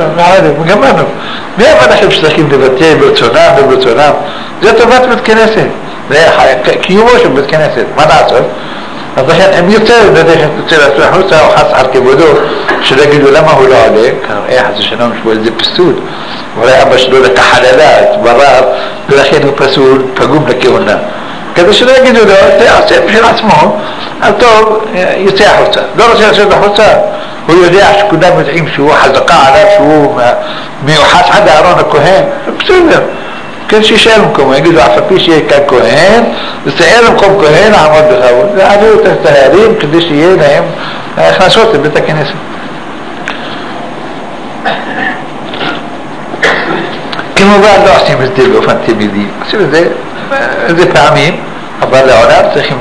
גמרנו. מאיפה אנחנו שצריכים לבטא ברצונם? זה טובת בית כנסת. זה קיומו של בית כנסת. מה לעשות? אז לכן הם יותר לצאת החוצה או חס על כבודו, שלא יגידו למה הוא לא עולה, כנראה חס ושלום שבו איזה פסול, אולי אבא שלו לקח חללה, התברר, ולכן הוא פסול, פגום לכהונה. כדי שלא יגידו לו, זה עושה בשביל עצמו, אז טוב, יוצא החוצה. לא רוצה לצאת החוצה, הוא יודע שכולם יודעים שהוא חזקה עליו, שהוא מיוחס עד הארון הכהן, בסדר. כן שישאר מקום, יגידו אף פי שיהיה כאן כהן, לסייל מקום כהן לעמוד בכבוד, ועלו את התיירים כדי שיהיה להם הכנסות לבית הכנסת. כמובן לא עושים את זה באופן תמידי, עושים את זה פעמים, אבל לעולם צריכים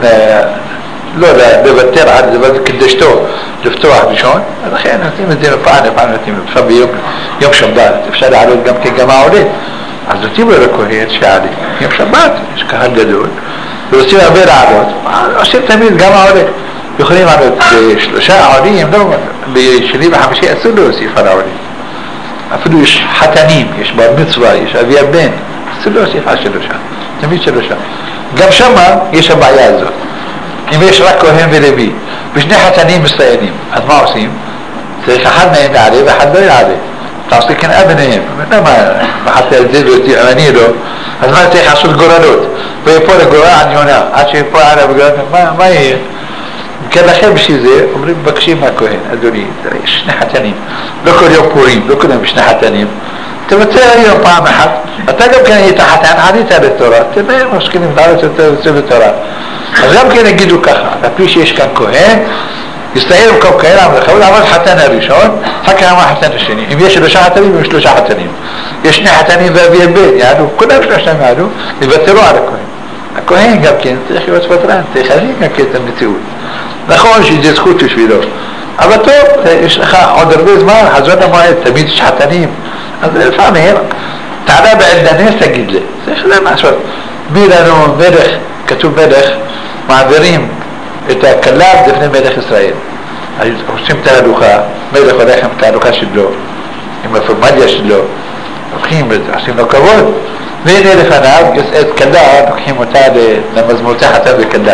לא לוותר על זה קדשתו לפתוח ראשון, ולכן נותנים את זה לפעם נותנים לפעם ביום שבת, אפשר לעלות גם כגמה עולה, אז נותנים לו לכהן שיעלה, יום שבת, יש קהל גדול, ורוצים הרבה לעלות, עושים תמיד גם העולה, יכולים לעלות ב3 עולים, לא, בשני וחמישי אסור להוסיף על העולים, אפילו יש חתנים, יש בר מצווה, יש אבי הבן, אסור להוסיף על 3, תמיד 3. גם שמה יש הבעיה הזאת, אם יש רק כהן ולוי, ושני חתנים מסיינים, אז מה עושים? צריך אחד מהם יעלה ואחד לא יעלה. אתה עושה כאן ביניהם, למה בחרתי על זה ואני לא, אז מה צריך לעשות גורלות? ויפול הגורל על יונה, עד שיפול עליו בגורל, מה יהיה? כן לכם בשביל זה, אומרים מבקשים מהכהן, אדוני, יש 2 חתנים, לא כל יום פורים, לא כל יום 2 חתנים, תבצע היום פעם אחת, אתה גם כן היית חתן, עלית לתורה, תראה משכנים לעלות יותר לתורה. אז גם כן יגידו ככה, על פי שיש כאן כהן, יסתהר מקום כהן, אבל חתן הראשון, אחר כך החתן השני. אם יש 3 חתנים, יש 3 חתנים. יש 2 חתנים ואבי הבן, יעלו, כולם 3 יעלו, יוותרו על הכהן. הכהן גם כן צריך להיות פטרן, צריך להבין גם כן את המציאות. נכון שזה זכות בשבילו, אבל טוב, יש לך עוד הרבה זמן, חזור למועד, תמיד יש חתנים, אז לפעמים, תעלה בעדנס תגיד לי, צריך לעשות. מי לנו מלך, כתוב מלך, מעבירים את הכלב לפני מלך ישראל. עושים את ההלוכה, מלך הולך עם את ההלוכה שלו, עם הפורמליה שלו, לוקחים, עושים לו כבוד, והנה לפניו, את כלב, לוקחים אותה למזמורתי חתן וכלב.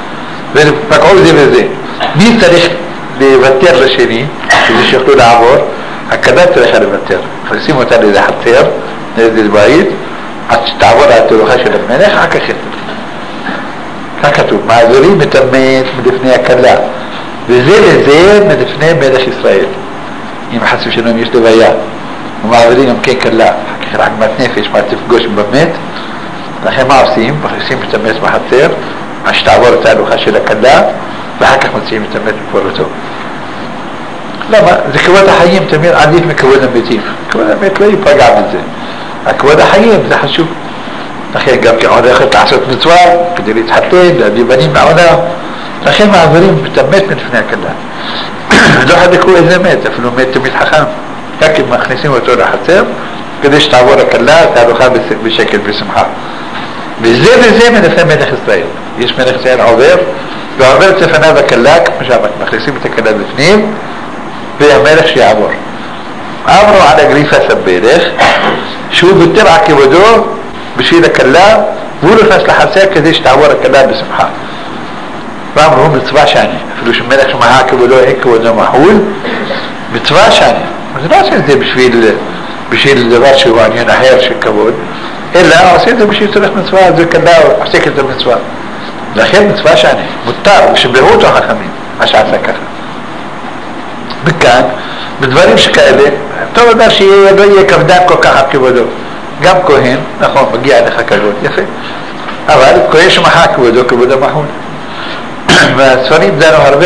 ופגעו זה וזה. מי צריך לוותר לשני, כדי שיוכלו לעבור? הכלב צריך לוותר. מכניסים אותה לאיזה חצר, לאיזה בית, עד שתעבור להתהלוכה של המלך, אחר כך כך כתוב, מעבירים את המת מלפני הכלה, וזה לזה מלפני מלך ישראל. אם חס ושלום יש לוויה, ומעבירים גם כן כלה, אחר כך עגמת נפש, מה תפגוש במת, לכן מה עושים? מכניסים את המת בחצר, עד שתעבור את ההלוכה של הכלה, ואחר כך מציעים את המת בפורתו. למה? זה כבוד החיים תמיד עדיף מכבוד המתים. כבוד המת לא ייפגע בזה. הכבוד החיים זה חשוב. לכן גם כן הולכת לעשות מצווה כדי להתחתן, להביא בנים מהעולם. לכן מעבירים את המת מלפני הכלה. לא חדקו איזה מת, אפילו מת תמיד חכם. רק אם מכניסים אותו לחצר, כדי שתעבור הכלה, תהלוכה בשקט ושמחה. וזה מלפני מלך ישראל. יש מלך ישראל עובר, ועובר את לפניו הכלה, כמו שאמרת, מכניסים את הכלה בפנים, והמלך שיעבור. אמרו על הגריפה סבלך, שהוא ביטל עכבודו בשביל הכלה, והוא נכנס לחצר כדי שתעבור הכלה בשמחה. ואמרו מצווה שאני, אפילו שמלך שמחה כבודו אין כבודו מחול, מצווה שאני. אז לא עושה את זה בשביל דבר שהוא עניין אחר של כבוד, אלא עושה את זה בשביל צורך מצווה, זה כלה עוסק את המצווה. לכן מצווה שאני, מותר, ושבלעו אותו חכמים, מה שעשה ככה. מכאן, בדברים שכאלה, טוב אומר שלא יהיה כבדן כל כך על כבודו. גם כהן, נכון, מגיע לך כבוד, יפה. אבל כהן שמחה כבודו, כבודו מחול. והספרים דנו הרבה,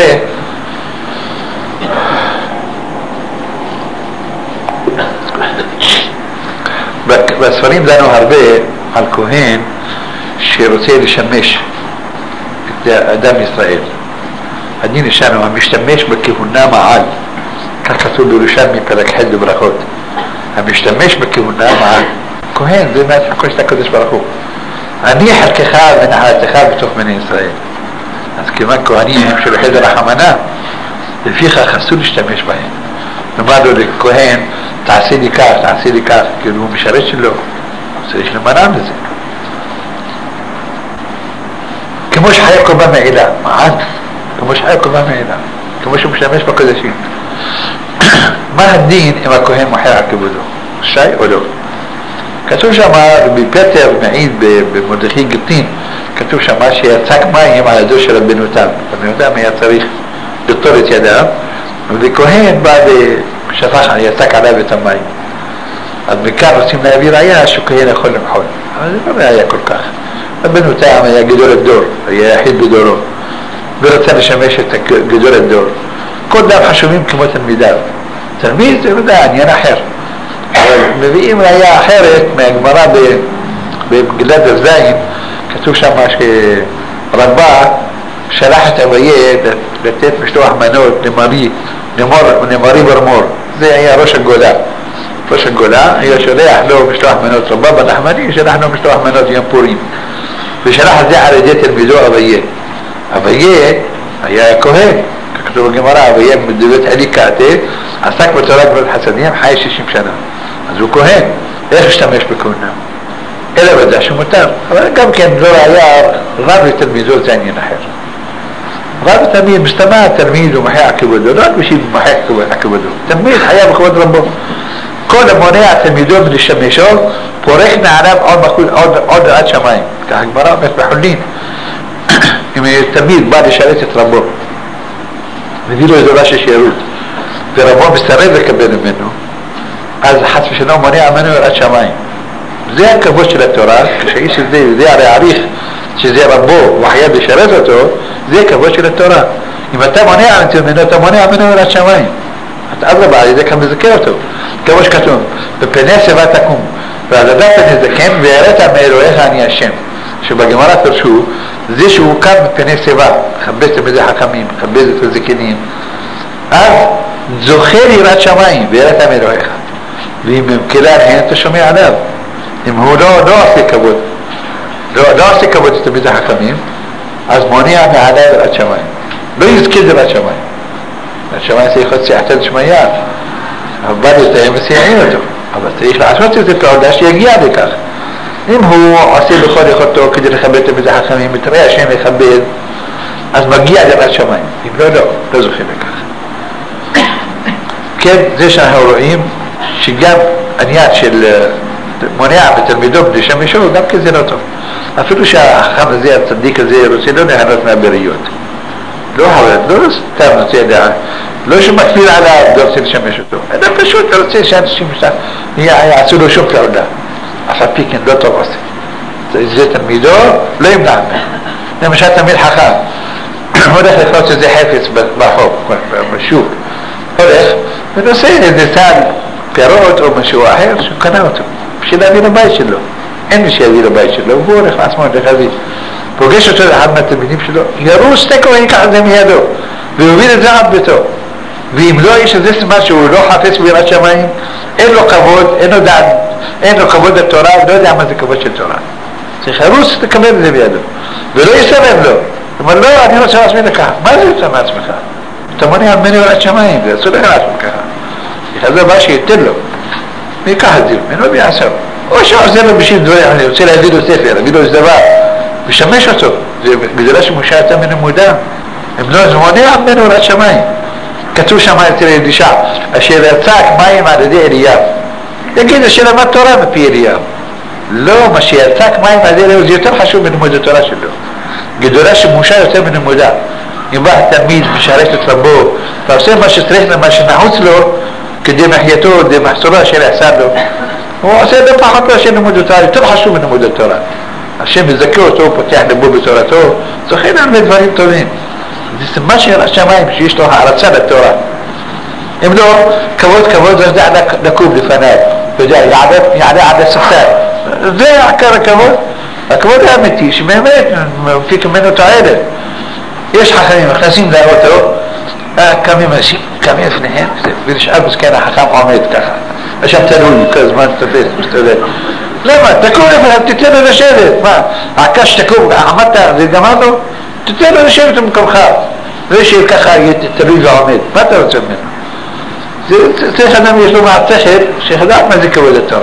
בספרים דנו הרבה על כהן שרוצה לשמש את אדם ישראל. הדין ישנו, המשתמש בכהונה מעל, כך כתוב בירושלמי פרק ח' בברכות. המשתמש בכהונה מעל, כהן זה מהתחקו של הקדוש ברוך הוא. אני חלקך ונחלתך בתוך בני ישראל. אז כיוון כהנים הם של חדר החמנה, לפיכך אסור להשתמש בהם. נאמר לו לכהן, תעשה לי כך, תעשה לי כך, כאילו הוא משרת שלו, צריך למנע מזה. כמו שחיה קובה מעילה, מעט, כמו שחיה קובה מעילה, כמו שהוא משתמש בקודשים. מה הדין אם הכהן מוחר על כבודו? שי או לא? כתוב שמה, בפטר מעיד במרדכי גיטין, כתוב שמה שיצק מים על ידו של רבנותם. רבנותם היה צריך לטול את ידיו, וכהן בא ושפך, יצק עליו את המים. אז מכאן רוצים להביא ראיה שכהן יכול למחול. אבל זה לא ראיה כל כך. רבנותם היה גדול הדור, היה יחיד בדורו, ורצה לשמש את גדול הדור. כל דבר חשובים כמו תלמידיו. תלמיד זה לא עניין אחר. אבל מביאים ראיה אחרת מהגמרא במגילת הזין, כתוב שם שרבא שלח את אביה לתת משלוח מנות נמרי ברמור. זה היה ראש הגולה. ראש הגולה היה שולח לו משלוח מנות, רבא בנחמני שלח לו משלוח מנות יום פורים. ושלח את זה על ידי תלמידו אביה. אביה היה כהן. כתוב בגמרא, אביה בבית עלי קעתה, עסק בתורה גמילות חסדים, חי 60 שנה. אז הוא כהן. איך השתמש בכהונה? אלא ודע שמותר. אבל גם כן לא היה רב לתלמידו, זה עניין אחר. רב תלמיד, משתמע תלמיד ומחיה הכבודו, לא רק בשביל מחיה הכבודו. תלמיד חיה בכבוד רבו. כל המונע תלמידו מלשמשו, פורק נעליו עוד עד שמיים. כך הגמרא אומרת בחולין. אם תלמיד בא לשרת את רבו, מביא לו איזו של שירות, ורבו מסתרב לקבל ממנו, אז חס ושלום מונע ממנו עד שמיים. זה הכבוד של התורה, כשאיש הזה יודע להעריך שזה רבו וחייב לשרת אותו, זה הכבוד של התורה. אם אתה מונע ממנו, אתה מונע ממנו עד שמיים. אתה אדרבה, על ידי כאן מזכה אותו. כמו שכתוב, בפני שיבה תקום, ועל ידי פני זקן, ויראת מאלוהיך אני השם. שבגמרא תרשו, זה שהוא קם בפני שיבה, מכבד תלמידי חכמים, מכבד את הזקנים, אז זוכה ליראת שמיים, ויראת מאלוהיך. ואם כלל הן אתה שומע עליו. אם הוא לא עושה כבוד, לא עושה כבוד את תלמידי חכמים, אז מונע מעליו יראת שמיים. לא יזכה ליראת שמיים. יראת שמיים צריך להיות סיעתא דשמיא. אבל יתאם וסייעים אותו. אבל צריך לעשות את זה פעולה שיגיע לכך. אם הוא עושה בכל יכולתו כדי לכבד תלמידי חכמים, מתראה השם לכבד, אז מגיע ליראת שמיים. אם לא זוכה לכך. כן, זה שאנחנו רואים שגם עניין של מונע בתלמידו לשמשו, גם כזה לא טוב. אפילו שהחכם הזה, הצדיק הזה, רוצה לא להנות מהבריות. לא סתם רוצה לדעת, לא שמקפיל עליו, לא רוצה לשמש אותו. אלא פשוט רוצה שאנשים יעשו לו שום פעולה. אף על פי כן לא טוב עושה. זה תלמידו, לא ימנע ממנו. למשל תלמיד חכם, הולך לקנות איזה חפץ ברחוב, בשוק. הולך ונושא איזה סל פירות או משהו אחר שקנה אותו בשביל להביא לבית שלו. אין מי שיביא לבית שלו, והוא הולך לעצמו לחזית. פוגש אותו אחד מהתלמידים שלו, ירוץ תקו ויקח את זה מידו, ויוביל את זה עד ביתו. ואם לא יש איזה סימן שהוא לא חפץ ביראת שמיים, אין לו כבוד, אין לו כבוד לתורה, הוא לא יודע מה זה כבוד של תורה. צריך לרוץ לקבל את זה בידו, ולא יסרב לו. הוא אומר, לא, אני רוצה לעצמי לכך. מה זה רוצה מעצמך? אתה מונע ממני ביראת שמיים, זה אסור לך לעצמך ככה. יחזור מה שייתן לו, ויקח את זה, ממנו ויעשו. או שעושה לו בשביל דברים, אני רוצה להביא לו ספר, להביא לו איזה דבר, ושמש אותו. זה בגלל שמשה הייתה מן המודע. אם לא, זה מונע ממנו ביראת שמיים. כתוב שם אצל אלישע, אשר יצק מים על ידי אליהו. יגיד, אשר למד תורה מפי אליהו. לא, מה שיצק מים על ידי אליהו זה יותר חשוב מלימוד התורה שלו. גדולה שמשה יותר מלימודה. אם בא תלמיד משרת את רבו, ועושה מה שצריך למה שנחוץ לו, כדי מחייתו, כדי מחסורו אשר יעשה לו, הוא עושה את פחות לו של לימוד התורה, יותר חשוב מלימוד התורה. השם מזכה אותו, פותח לבו בתורתו, זוכה להם לדברים טובים. זה סימן של השמיים שיש לו הערצה לתורה. אם לא, כבוד זה לקוב לפניו, יעלה עד הספסל. זה עקר הכבוד. הכבוד האמיתי שבאמת מפיק ממנו תועלת. יש חכמים, נכנסים לאוטו, קמים אנשים, קמים לפניהם, ונשאר מסכן החכם עומד ככה. עכשיו תלוי, כל הזמן תופס, מסתובב. למה? תקום לפניו, תתן לו לשבת. מה? הקש תקום, עמדת, זה גמרנו? תתן לו לשבת במקומך. לא שככה תלוי ועומד. מה אתה רוצה ממנו? צריך אדם יש לו מעצחת שידעת מה זה כבוד התורה.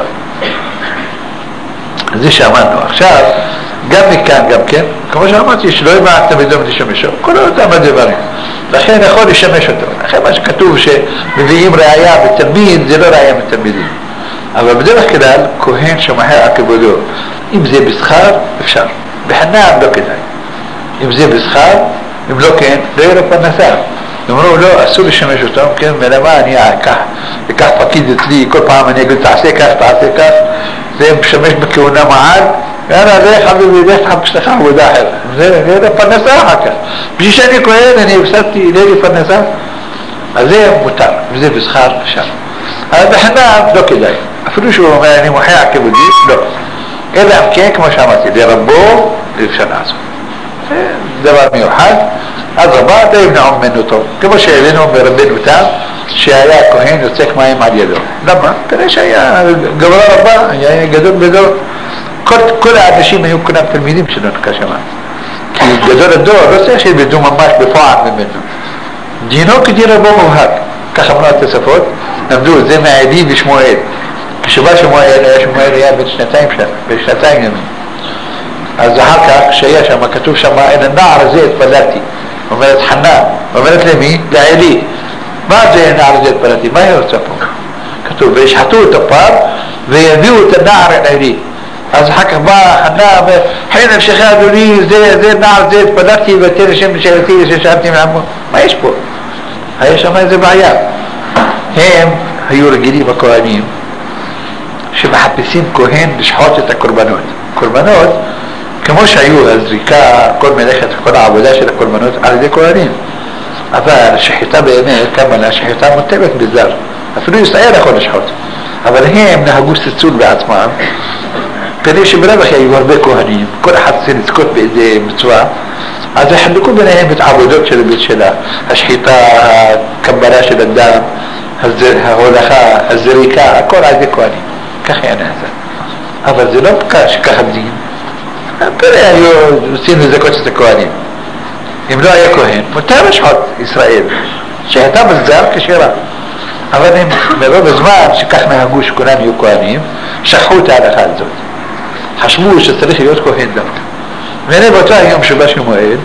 זה שאמרנו. עכשיו, גם מכאן גם כן, כמו שאמרתי, שלא ימעט תמידו לשמשו. כל אותם הדברים. לכן יכול לשמש אותו. לכן מה שכתוב שמביאים ראייה בתלמיד, זה לא ראייה בתלמידים. אבל בדרך כלל, כהן שמחר על כבודו. אם זה בשכר, אפשר. בחינם לא כדאי. אם זה בשכר, אם לא כן, לא יהיה לו פרנסה. אמרו, לא, אסור לשמש אותם, כן, ולמה אני אקח פקיד אצלי, כל פעם אני אגיד, תעשה כך, זה משמש בכהונה מעל, ואנה, זה חביבי, זה תחפש לך עבודה אחרת. זה יהיה לו פרנסה אחר כך. בשביל שאני כהן, אני הפסדתי, לא יהיה לי פרנסה. אז זה מותר, וזה בשכר אפשר. אבל בחינם לא כדאי. אפילו שהוא אומר, אני מוחא על כבודי, לא. אלא כן, כמו שאמרתי, לרבו, אפשר לעשות. זה דבר מיוחד. אז רבה די ימנעו ממנו טוב, כמו שהבאנו מרבנו תם שהיה כהן יוצק מים על ידו. למה? כנראה שהיה גברה רבה, היה גדול בדור. כל האנשים היו כולם תלמידים שלו כשמה, כי גדול הדור לא צריך שילמדו ממש בפועל ממנו. דינו כדין רבו מובהק, כך אמרו התוספות, למדו זה מהעדי ושמואל. כשבא שמואל היה בן שנתיים ימים. אז אחר כך שהיה שם, כתוב שם, אין הנער הזה התפללתי. אומרת חנה, אומרת למי? לעלי. מה זה הנער הזה התפללתי? מה היא רוצה פה? כתוב, וישחטו את הפר ויביאו את הנער לעלי. אז אחר כך באה חנה, חי נפשך אדוני, זה נער זה התפללתי ותן השם לשאלתי ששאלתי מעמו. מה יש פה? היה שם איזה בעיה. הם היו רגילים הכהנים שמחפשים כהן לשחוט את הקורבנות. קורבנות כמו שהיו הזריקה, כל מלאכת, כל העבודה של הקורבנות על ידי כהנים. אבל השחיטה באמת, כמה השחיטה מוטבת בזר. אפילו ישראל יכול לשחוט. אבל הם נהגו סצול בעצמם, כדי שברווח היו הרבה כהנים, כל אחד צריך לזכות באיזה מצווה, אז יחלקו ביניהם את העבודות של הבית שלה, השחיטה, הקבלה של הדם, ההולכה, הזריקה, הכל על ידי כהנים. כך היה נעשה. אבל זה לא שככה דין. פרע היו רוצים לזכות את הכהנים. אם לא היה כהן, מותר לשחוט ישראל, שהייתה בזר כשרה. אבל הם מרוב הזמן שכך נהגו שכולם יהיו כהנים, שכחו את ההלכה הזאת. חשבו שצריך להיות כהן דווקא. והנה באותו היום שבא שמואל,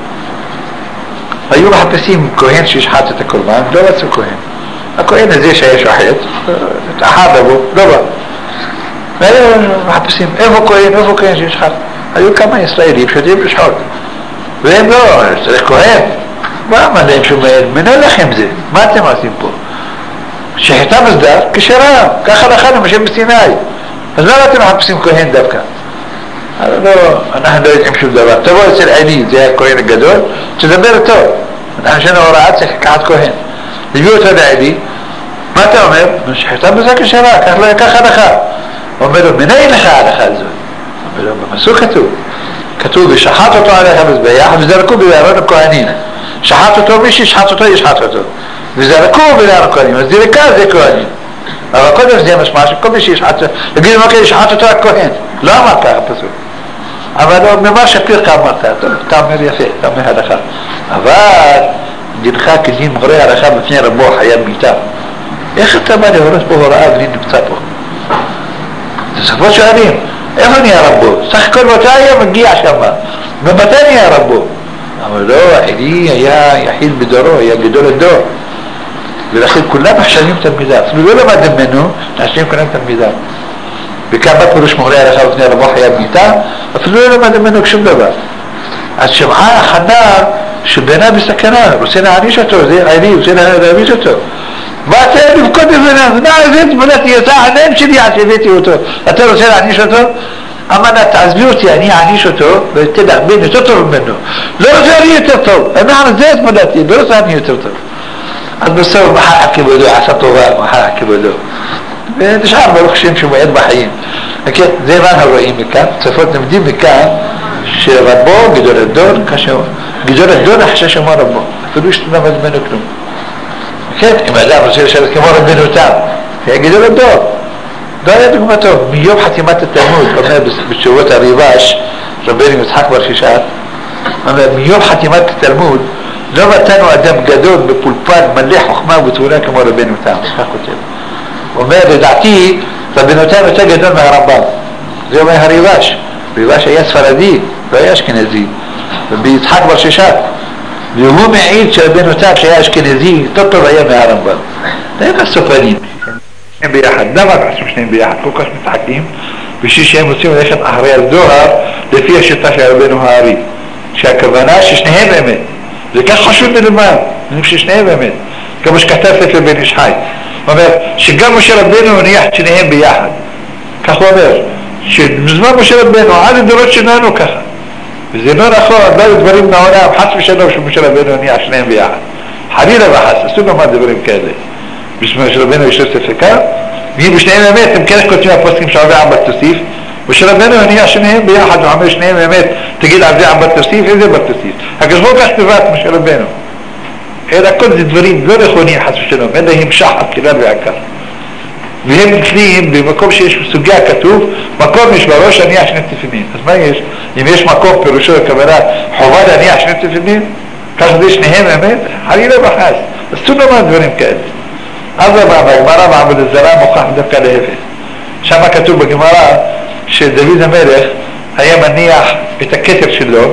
היו מחפשים כהן שישחט את הקורבן, לא רצו כהן. הכהן הזה שהיה שוחט, אחר לבו, לא בא. והיו מחפשים, איפה כהן שישחט? היו כמה ישראלים שיודעים לשחוט. והם לא, צריך כהן. מה אמר להם שמואל? מנה לכם זה, מה אתם עושים פה? שחיטה בסדר, כשרה, ככה הלכה למשל בסיני. אז למה אתם מחפשים כהן דווקא? לא, אנחנו לא יודעים שום דבר. תבוא אצל עלי, זה הכהן הגדול, תדבר טוב. אנחנו שנו הוראה צריך לקחת כהן. הביאו אותו לעלי, מה אתה אומר? שחיטה בסדר כשרה, ככה הלכה. הוא אומר לו, מנהי לך ההלכה הזאת? אומר לו, במסור כתוב. כתוב ושחט אותו על המזבח וזרקו בארון הכהנים. שחט אותו מישהו, שחט אותו, ישחט אותו. וזרקו בארון הכהנים, אז זריקה זה כהנים. אבל קודם זה משמע שכל מי שישחט, יגידו אוקיי, ישחט אותו הכהן. לא אמר ככה פסוק. אבל ממש הפיר כאמר ככה, אתה אומר יפה, אתה אומר הלכה. אבל דינך כדין מורה הלכה בפני רבו חייב מיתה. איך אתה בא להורס פה הוראה בלי נמצא פה? תספות שואלים, איפה נהיה רבו? סך הכל מתי היה מגיע שם? ומתי נהיה רבו? אבל לא, עלי היה יחיד בדורו, היה גדול הדור. ולכן כולם נחשבים תלמידיו. אפילו לא למד ממנו, נחשבים כולם תלמידיו. וכמה פירוש מורה הלכה בפני רבו חייב מיתה, אפילו לא למד ממנו שום דבר. אז שמעה הכנה שבנה בסכנה, רוצה להעניש אותו, זה עלי, רוצה להעניש אותו. ואתה לבכות בפניו, הבאתי בולתי, יצא העניים שלי עד שהבאתי אותו. אתה רוצה להעניש אותו? אמנה, תעזבי אותי, אני אעניש אותו, ותן לך בין יותר טוב ממנו. לא רוצה אני יותר טוב, זה את בולתי, לא רוצה אני יותר טוב. אז בסוף מחר כיבודו, עשה טובה, מחר כיבודו. ונשאר ברוך שם שמועד בחיים. זה מה רואים מכאן, צפות נמדים מכאן, שרבו גדול הדור, גדול הדור נחשב שמו רבו. אפילו שתלמד ממנו כלום. כן, אם אדם רוצה לשאול כמו רבינו תם, היה גדול הדור. לא היה דוגמתו. מיום חתימת התלמוד, אומר בתשובות הריבש, רבינו יצחק בר ששת, אומר, מיום חתימת התלמוד, לא מתנו אדם גדול בפולפן מלא חוכמה ובתבונה כמו רבינו תם. כך כותב. הוא אומר, לדעתי, רבינו תם יותר גדול מהרמב"ם. זה אומר הריבש. הריבש היה ספרדי, לא היה אשכנזי. וביצחק בר ששת. והוא מעיד שרבינו תם שהיה אשכנזי, יותר טוב היה מהרמב"ם. זה היה סופנים. שניהם ביחד. למה עשו שניהם ביחד? כל כך מתחקים. בשביל שהם רוצים ללכת אחרי הזוהר, לפי השיטה של רבינו הארי. שהכוונה ששניהם אמת. זה כך חשוב ללמד. אני חושב ששניהם אמת. כמו שכתב ספר בן איש חי. הוא אומר, שגם משה רבינו הניח את שניהם ביחד. כך הוא אומר. שבזמן משה רבינו, עד הדורות שלנו ככה. וזה לא נכון, לא היו דברים מעולם, חס ושלום שמשה רבינו הניח שניהם ביחד. חלילה וחס, אסור לומר דברים כאלה. בזמן שרבינו יש לו ספקה, ואם בשניהם אמת, הם כן כותבים הפוסקים שעובר עמד תוסיף, ושרבינו הניח שניהם ביחד, ואומר שניהם אמת, תגיד על זה עמד תוסיף, איזה בת תוסיף? הקדוש ברוך הוא כך טבעת משה רבינו. אלא כל זה דברים לא נכונים חס ושלום, אלא הם שחר, כלל ועקר. והם תלויים במקום שיש בסוגיה כתוב, מקום יש בראש הניח שני תפילין. אז מה יש? אם יש מקום פירושו הכוונה חובה להניח שני תפילין, כך זה שניהם אמת, חלילה וחס. אסור לומר דברים כאלה. אז בגמרא בעבוד הזרה מוכח דווקא להפך. שם כתוב בגמרא שדוד המלך היה מניח את הכתר שלו,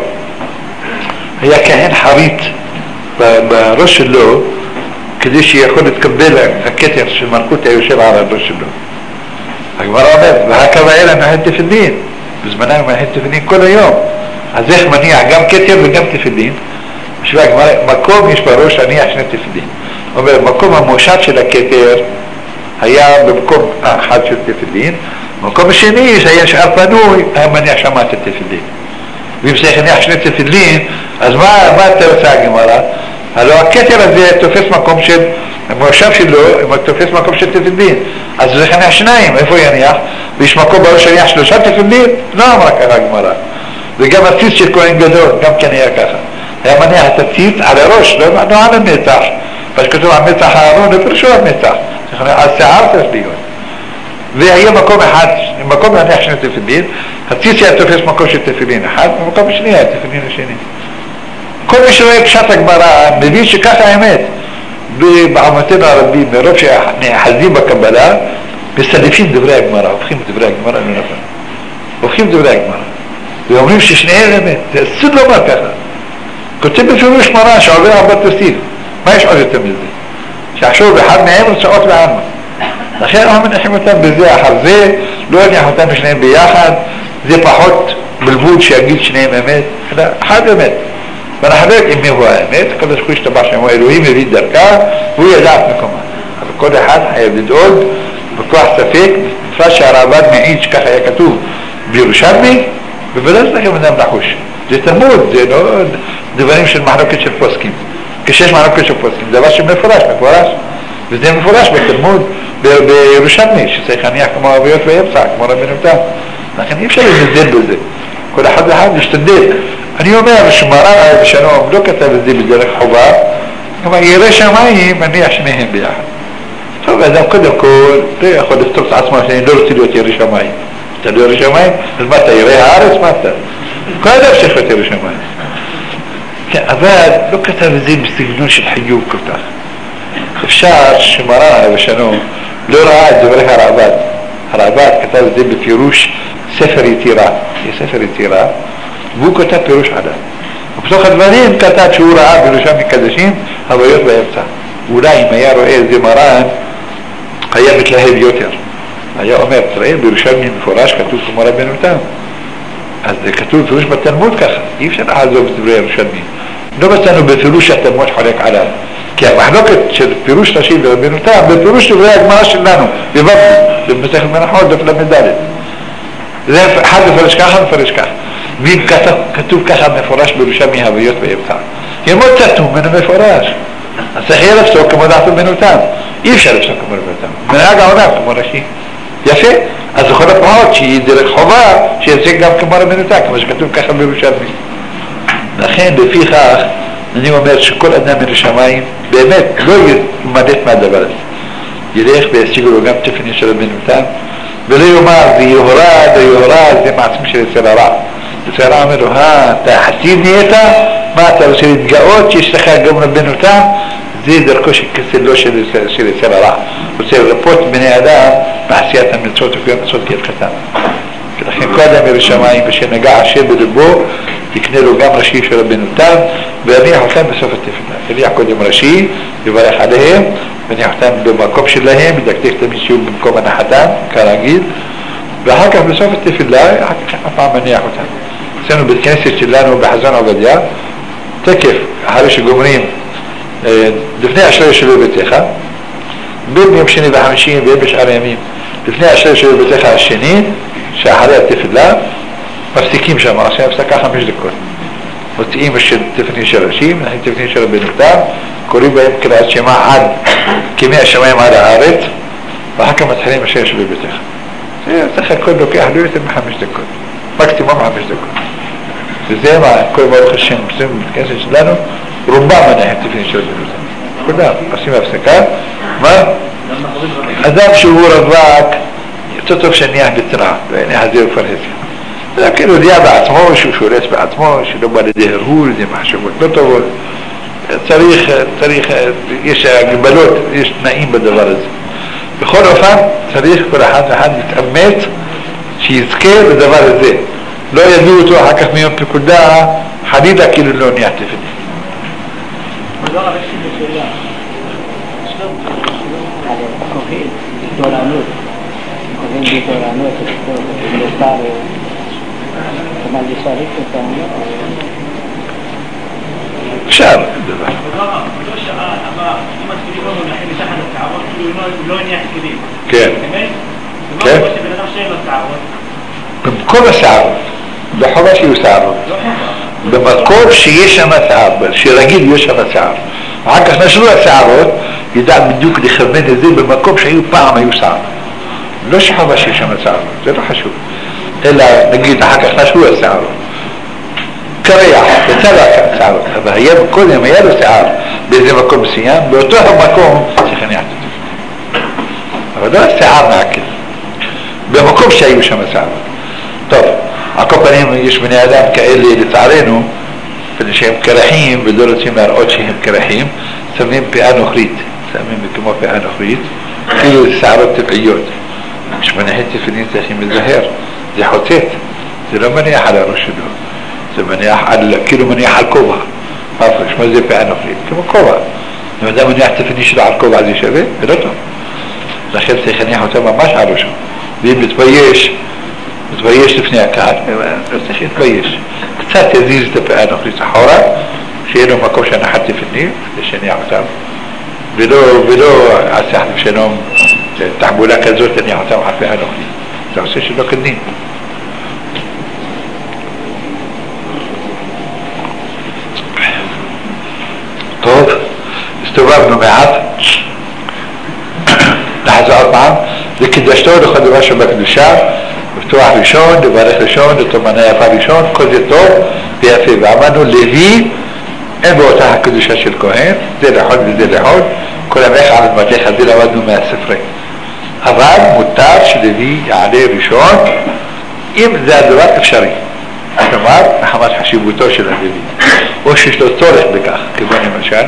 היה כהן חריט בראש שלו, כדי שיכול להתקבל הכתר של מלכות היושב על הראש שלו. הגמרא אומרת, והקווה אלה מנהל תפילין, בזמנם מנהל תפילין כל היום. אז איך מניח גם כתר וגם תפילין? בשביל הגמרא, מקום יש בראש להניח שני תפילין. אומר, מקום המושט של הכתר היה במקום אחד של תפילין, במקום השני שהיה שער פנוי, היה מניח שם את התפילין. ואם צריך להניח שני תפילין, אז מה אתה רוצה הגמרא? הלוא הכתר הזה תופס מקום של המושב שלו, תופס מקום של תפילין. אז זה יניח שניים, איפה יניח? ויש מקום בראש יניח שלושה תפילין? לא אמרה ככה הגמרא. וגם הציץ של כהן גדול, גם כן היה ככה. היה מניח את הציץ על הראש, לא על המצח. כשכתוב על מצח הארון, לא פרשו על מצח. על שיער צריך להיות. והיה מקום אחד, מקום להניח שני תפילין, הציץ היה תופס מקום של תפילין אחד, ומקום השני היה תפילין השני. כל מי שרואה פשט הגמרא מבין שככה האמת. בעמתנו הרבים, מרוב שנאחזים בקבלה, מסלפים דברי הגמרא, הופכים דברי הגמרא לנכון. הופכים דברי הגמרא. ואומרים ששניהם אמת. זה אסור לומר ככה. כותב בפירוש מרן שעובר עבד תוסיף. מה יש עוד יותר מזה? שעכשיו אחד מהם רצועות לעמה. לכן אנחנו מניחים אותם בזה אחר זה, לא נניח אותם שניהם ביחד, זה פחות בלבול שיגיד שניהם אמת, אלא אחד אמת. ואנחנו לא יודעים מי הוא האמת, כל הזכוי שטבע שמו אלוהים מביא דרכה, והוא ידע את מקומה. אבל כל אחד חייב לדאוג, בכוח ספק, בפרט שהרעב"ד מעיד שכך היה כתוב בירושלמי, ובוודאי זה לכם אדם לחוש. זה תלמוד, זה לא דברים של מחלוקת של פוסקים. כשיש מחלוקת של פוסקים, דבר שמפורש, וזה מפורש בתלמוד בירושלמי, שצריך להניח כמו אביות ויפצע, כמו רבינו תם. לכן אי אפשר לזלזל בזה. كل حد يشتدل. אני אומר שמרן עליו השלום לא כתב את זה בדרך חובה, כלומר ירא שמיים מניח שניהם ביחד. טוב, אדם קודם כל לא יכול לפתור את עצמו שאני לא רוצה להיות ירא שמיים. אתה לא ירא שמיים? אז מה אתה ירא הארץ? מה אתה? כל אדם צריך להיות ירא שמיים. כן, אבל לא כתב את זה בסגנון של חיוב כל כך. אפשר שמרן עליו השלום לא ראה את דברי הרעב"ד. הרעב"ד כתב את זה בפירוש ספר יצירה. יש ספר יצירה, והוא כתב פירוש עליו. ובתוך הדברים כתב שהוא ראה בירושלמי קדשים הוויות באמצע. אולי אם היה רואה איזה מרן היה מתלהב יותר. היה אומר, תראה בירושלמי מפורש כתוב כמו רבנו תם. אז זה כתוב פירוש בתלמוד ככה. אי אפשר לעזוב את דברי ירושלמי. לא מצאנו בפירוש שהתלמוד חולק עליו. כי המחלוקת של פירוש ראשי ורבנו תם בפירוש דברי הגמרא שלנו בבבלי, במסכת מנחות דף למדלת. זה אחד מפרש ככה מפרש ככה. ואם כתוב ככה מפורש בירושלמי הוויות באמצע, ימוד כתוב ממנו מפורש, אז צריך יהיה לפסוק כמו דעת רבנו תם. אי אפשר לפסוק כמו רבנו תם, מנהג העולם כמו ראשי. יפה, אז לכל הפחות שהיא דרך חובה שיצא גם כמו רבנו תם, כמו שכתוב ככה בירושלמי. לכן לפיכך אני אומר שכל אדם מן השמיים באמת לא ימלט מהדבר הזה, ילך וישיגו לו גם תפני של רבנו תם, ולא יאמר ויהורד זה מעצמי של יצר הרע. יצר הרע אומר לו, אתה חסיד נהיית? מה אתה רוצה להתגאות שיש לך גם רבנו תם? זה דרכו של כסלו של יצר הרע, רוצה לרפות בני אדם מעשיית המצוות וכל המצוות כיד קטן. לכן כל אדם מן השמיים ושנגע השם בלבו תקנה לו גם ראשי של רבנו תם ויניח אותם בסוף התפילה. יניח קודם ראשי, יברך עליהם וניח אותם במקום שלהם, ידקדק תמיד שיהיו במקום הנחתם כרגיל, ואחר כך בסוף התפילה אחר כך הפעם מניח אותם. אצלנו בית כנסת שלנו בחזון עובדיה תקף אחרי שגומרים לפני השלב של ביתך בין יום שני וחמישי ובין בשאר ימים לפני השלב של ביתך השני שאחרי התפילה מפסיקים שם, עושים הפסקה 5 דקות, מוציאים תפני של ראשים, תפני של רבנו תם, קוראים בהם קריאת שמע עד כמי השמיים עד הארץ, ואחר כך מתחילים השם של ביתך. זה צריך הכל לוקח לא יותר מ5 דקות, מקסימום 5 דקות. וזה מה, כל ברוך השם, זה בכנסת שלנו, רובם מנהים תפני של רבנו תם. כולם, עושים הפסקה. מה? אדם שהוא רווק, יותר טוב שניח בצנעה, והנה הזה הוא פרהסיה. זה כאילו יודע בעצמו, שהוא שולט בעצמו, שלא בא לידי הרהור, לידי מחשבות לא טובות. צריך, יש הגבלות, יש תנאים בדבר הזה. בכל אופן, צריך כל אחד להתאמץ שיזכה לדבר הזה. לא יביאו אותו אחר כך מיום פקודה, חלילה כאילו לא נהיה תפני. לא רק שאלה, שלום, על הכהן, תורנות, כהן בתורנות, לסתר, כלומר לשריק אותם. אפשר. לא שאל, אבל אם התפילין לא מונחים מתחת לצערות, כאילו לא נהיה תפילין. כן. אמת? כן. ומה שבן אדם שאין לו צערות? במקום השערות, בחובה שיהיו שערות. לא חובה. במקום שיש שם שער, שרגיל יש שם שער. אחר כך נשרו השערות, ידע בדיוק לכוון את זה במקום שהיו פעם היו שערות. לא שחובה שיש שם שערות, זה לא חשוב. אלא נגיד אחר כך נשרו השערות. קריח, יצא לה שערות, אבל היה קודם, היה לו שער באיזה מקום מסוים, באותו המקום צריך להניח את זה. אבל לא השער מעקל. במקום שהיו שם שערות. טוב, על כל פנים יש בני אדם כאלה לצערנו, שהם קרחים ולא רוצים להראות שהם קרחים, שמים פאה נוכרית, שמים כמו פאה נוכרית, כאילו שערות טבעיות. כשמניחי תפילין צריכים לזהר, זה חוצץ, זה לא מניח על הראש שלו, זה מניח על, כאילו מניח על כובע. מפרש, מה זה פאה נוכרית? כמו כובע. אם אדם מניח תפילין שלו על כובע זה שווה, זה לא טוב. לכן צריך להניח אותה ממש על ראשו. ואם מתבייש לפני הקהל, לא צריך להתבייש. קצת יזיז את הפאה הנוכרית אחורה, שיהיה לו מקום שהנחת תפילין, לשניח אותם. ולא עשה שלום תחבולה כזאת, להניח אותם על פאה הנוכרית. זה עושה שלא כדין. טוב, הסתובבנו מעט. נחזור עוד פעם. וקידשתו לכל דבר שבקדושה, לפתוח ראשון, לברך ראשון, לתומנה יפה ראשון, כל זה טוב ויפה. ואמרנו לוי אין באותה הקדושה של כהן, זה לחוד וזה לחוד, כל המלך על מדלך הזה למדנו מהספרי. אבל מותר שלוי יעלה ראשון אם זה הדבר אפשרי, כלומר מחמת חשיבותו של הלוי, או שיש לו צורך בכך, כגון למשל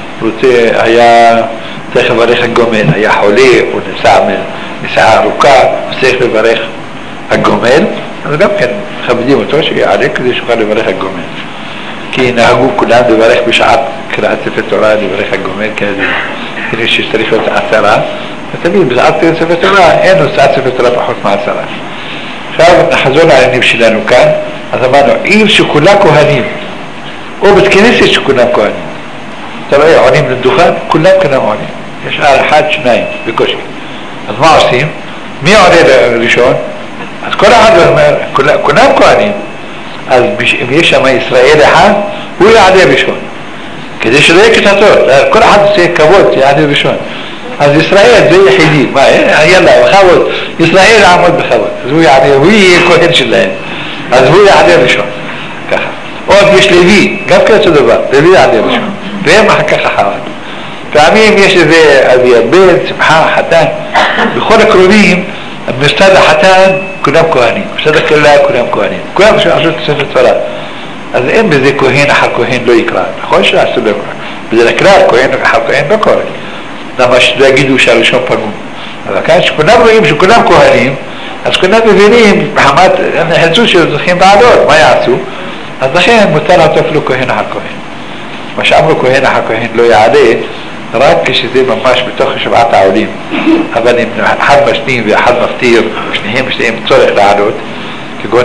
היה צריך לברך הגומל, היה חולה או נסע נסיעה ארוכה, צריך לברך הגומל, אז גם כן מכבדים אותו שיעלה כדי שיוכל לברך הגומל, כי נהגו כולם לברך בשעת קריאת ספר תורה, לברך הגומל כדי שצריך להיות עצרה, ותמיד בשעת ספר תורה אין לו שעת ספר תורה פחות מעצרה. עכשיו נחזור לעניינים שלנו כאן. אז אמרנו עיר שכולה כהנים או בית כנסת שכולם כהנים, אתה רואה עונים לדוכן כולם עונים, יש אחד שניים בקושי, אז מה עושים? מי עונה ראשון? אז כל אחד אומר כולם כהנים, אז אם יש שם ישראל אחד הוא יעלה ראשון כדי שלא יהיה קטטות, כל אחד עושה כבוד יעלה ראשון. אז ישראל זה יחידי, מה יאללה בכבוד, ישראל יעמוד בכבוד, אז הוא יעלה, הוא יהיה כהן שלהם, אז הוא יעלה ראשון ככה. עוד יש לוי, גם כאלה דבר, לוי יעלה ראשון והם אחר כך אחריו. פעמים יש איזה בן, שמחה, חתן, בכל הקרובים בצד החתן כולם כהנים, בצד הכלה כולם כהנים, כולם שעשו את ספר תורה, אז אין בזה כהן אחר כהן לא יקרא, נכון שעשו לא יקרא, בדרך כלל כהן אחר כהן לא קורא, למה שלא יגידו שהראשון פגום. אבל כאן שכולם רואים שכולם כהנים, אז כולם מבינים, מחמת נחלצו שזוכים בעלות, מה יעשו? אז לכן מותר לעטוף לו כהן אחר כהן. מה שאמרו כהן אחר כהן לא יעלה, רק כשזה ממש בתוך שבעת העולים. אבל אם אחד משנים ואחד מפטיר, שניהם צורך לעלות, כגון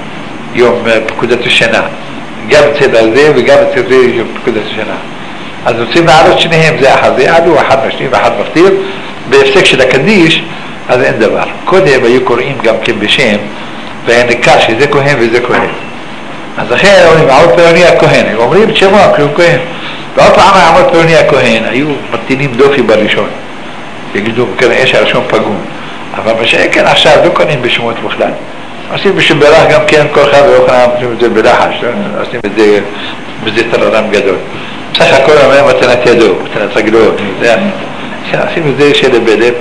יום פקודת השנה. גם אצל הזה וגם אצל זה יום פקודת השנה. אז רוצים לעלות שניהם, זה אחד, זה יעלו, אחד משנים ואחד מפטיר, בהפסק של הקדיש, אז אין דבר. קודם היו קוראים גם כן בשם, והיה נקר שזה כהן וזה כהן. אז לכן אומרים, עמוד פלוני הכהן, הם אומרים את שמו, כלום כהן. ועוד פעם עמוד פלוני הכהן, היו מתינים דופי בראשון. יגידו, כנראה שהראשון פגום. אבל מה שכן עכשיו לא קונים בשמות בכלל. עושים בשביל בלח גם כן כל אחד ואוכלם, עושים את זה בלחש, עושים את זה בזה טררם גדול. בסך הכל אומר מתנת ידו, מתנת רגלו, עושים את זה של בלב,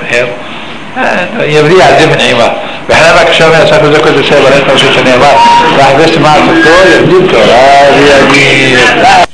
יבריע על זה מנעימה. ואחרי רק עכשיו נעשה כל זה כל זה סבא, אין תרשות שנאמר, ואחרי שמעת אותו, יבדיל תורה ויגיד.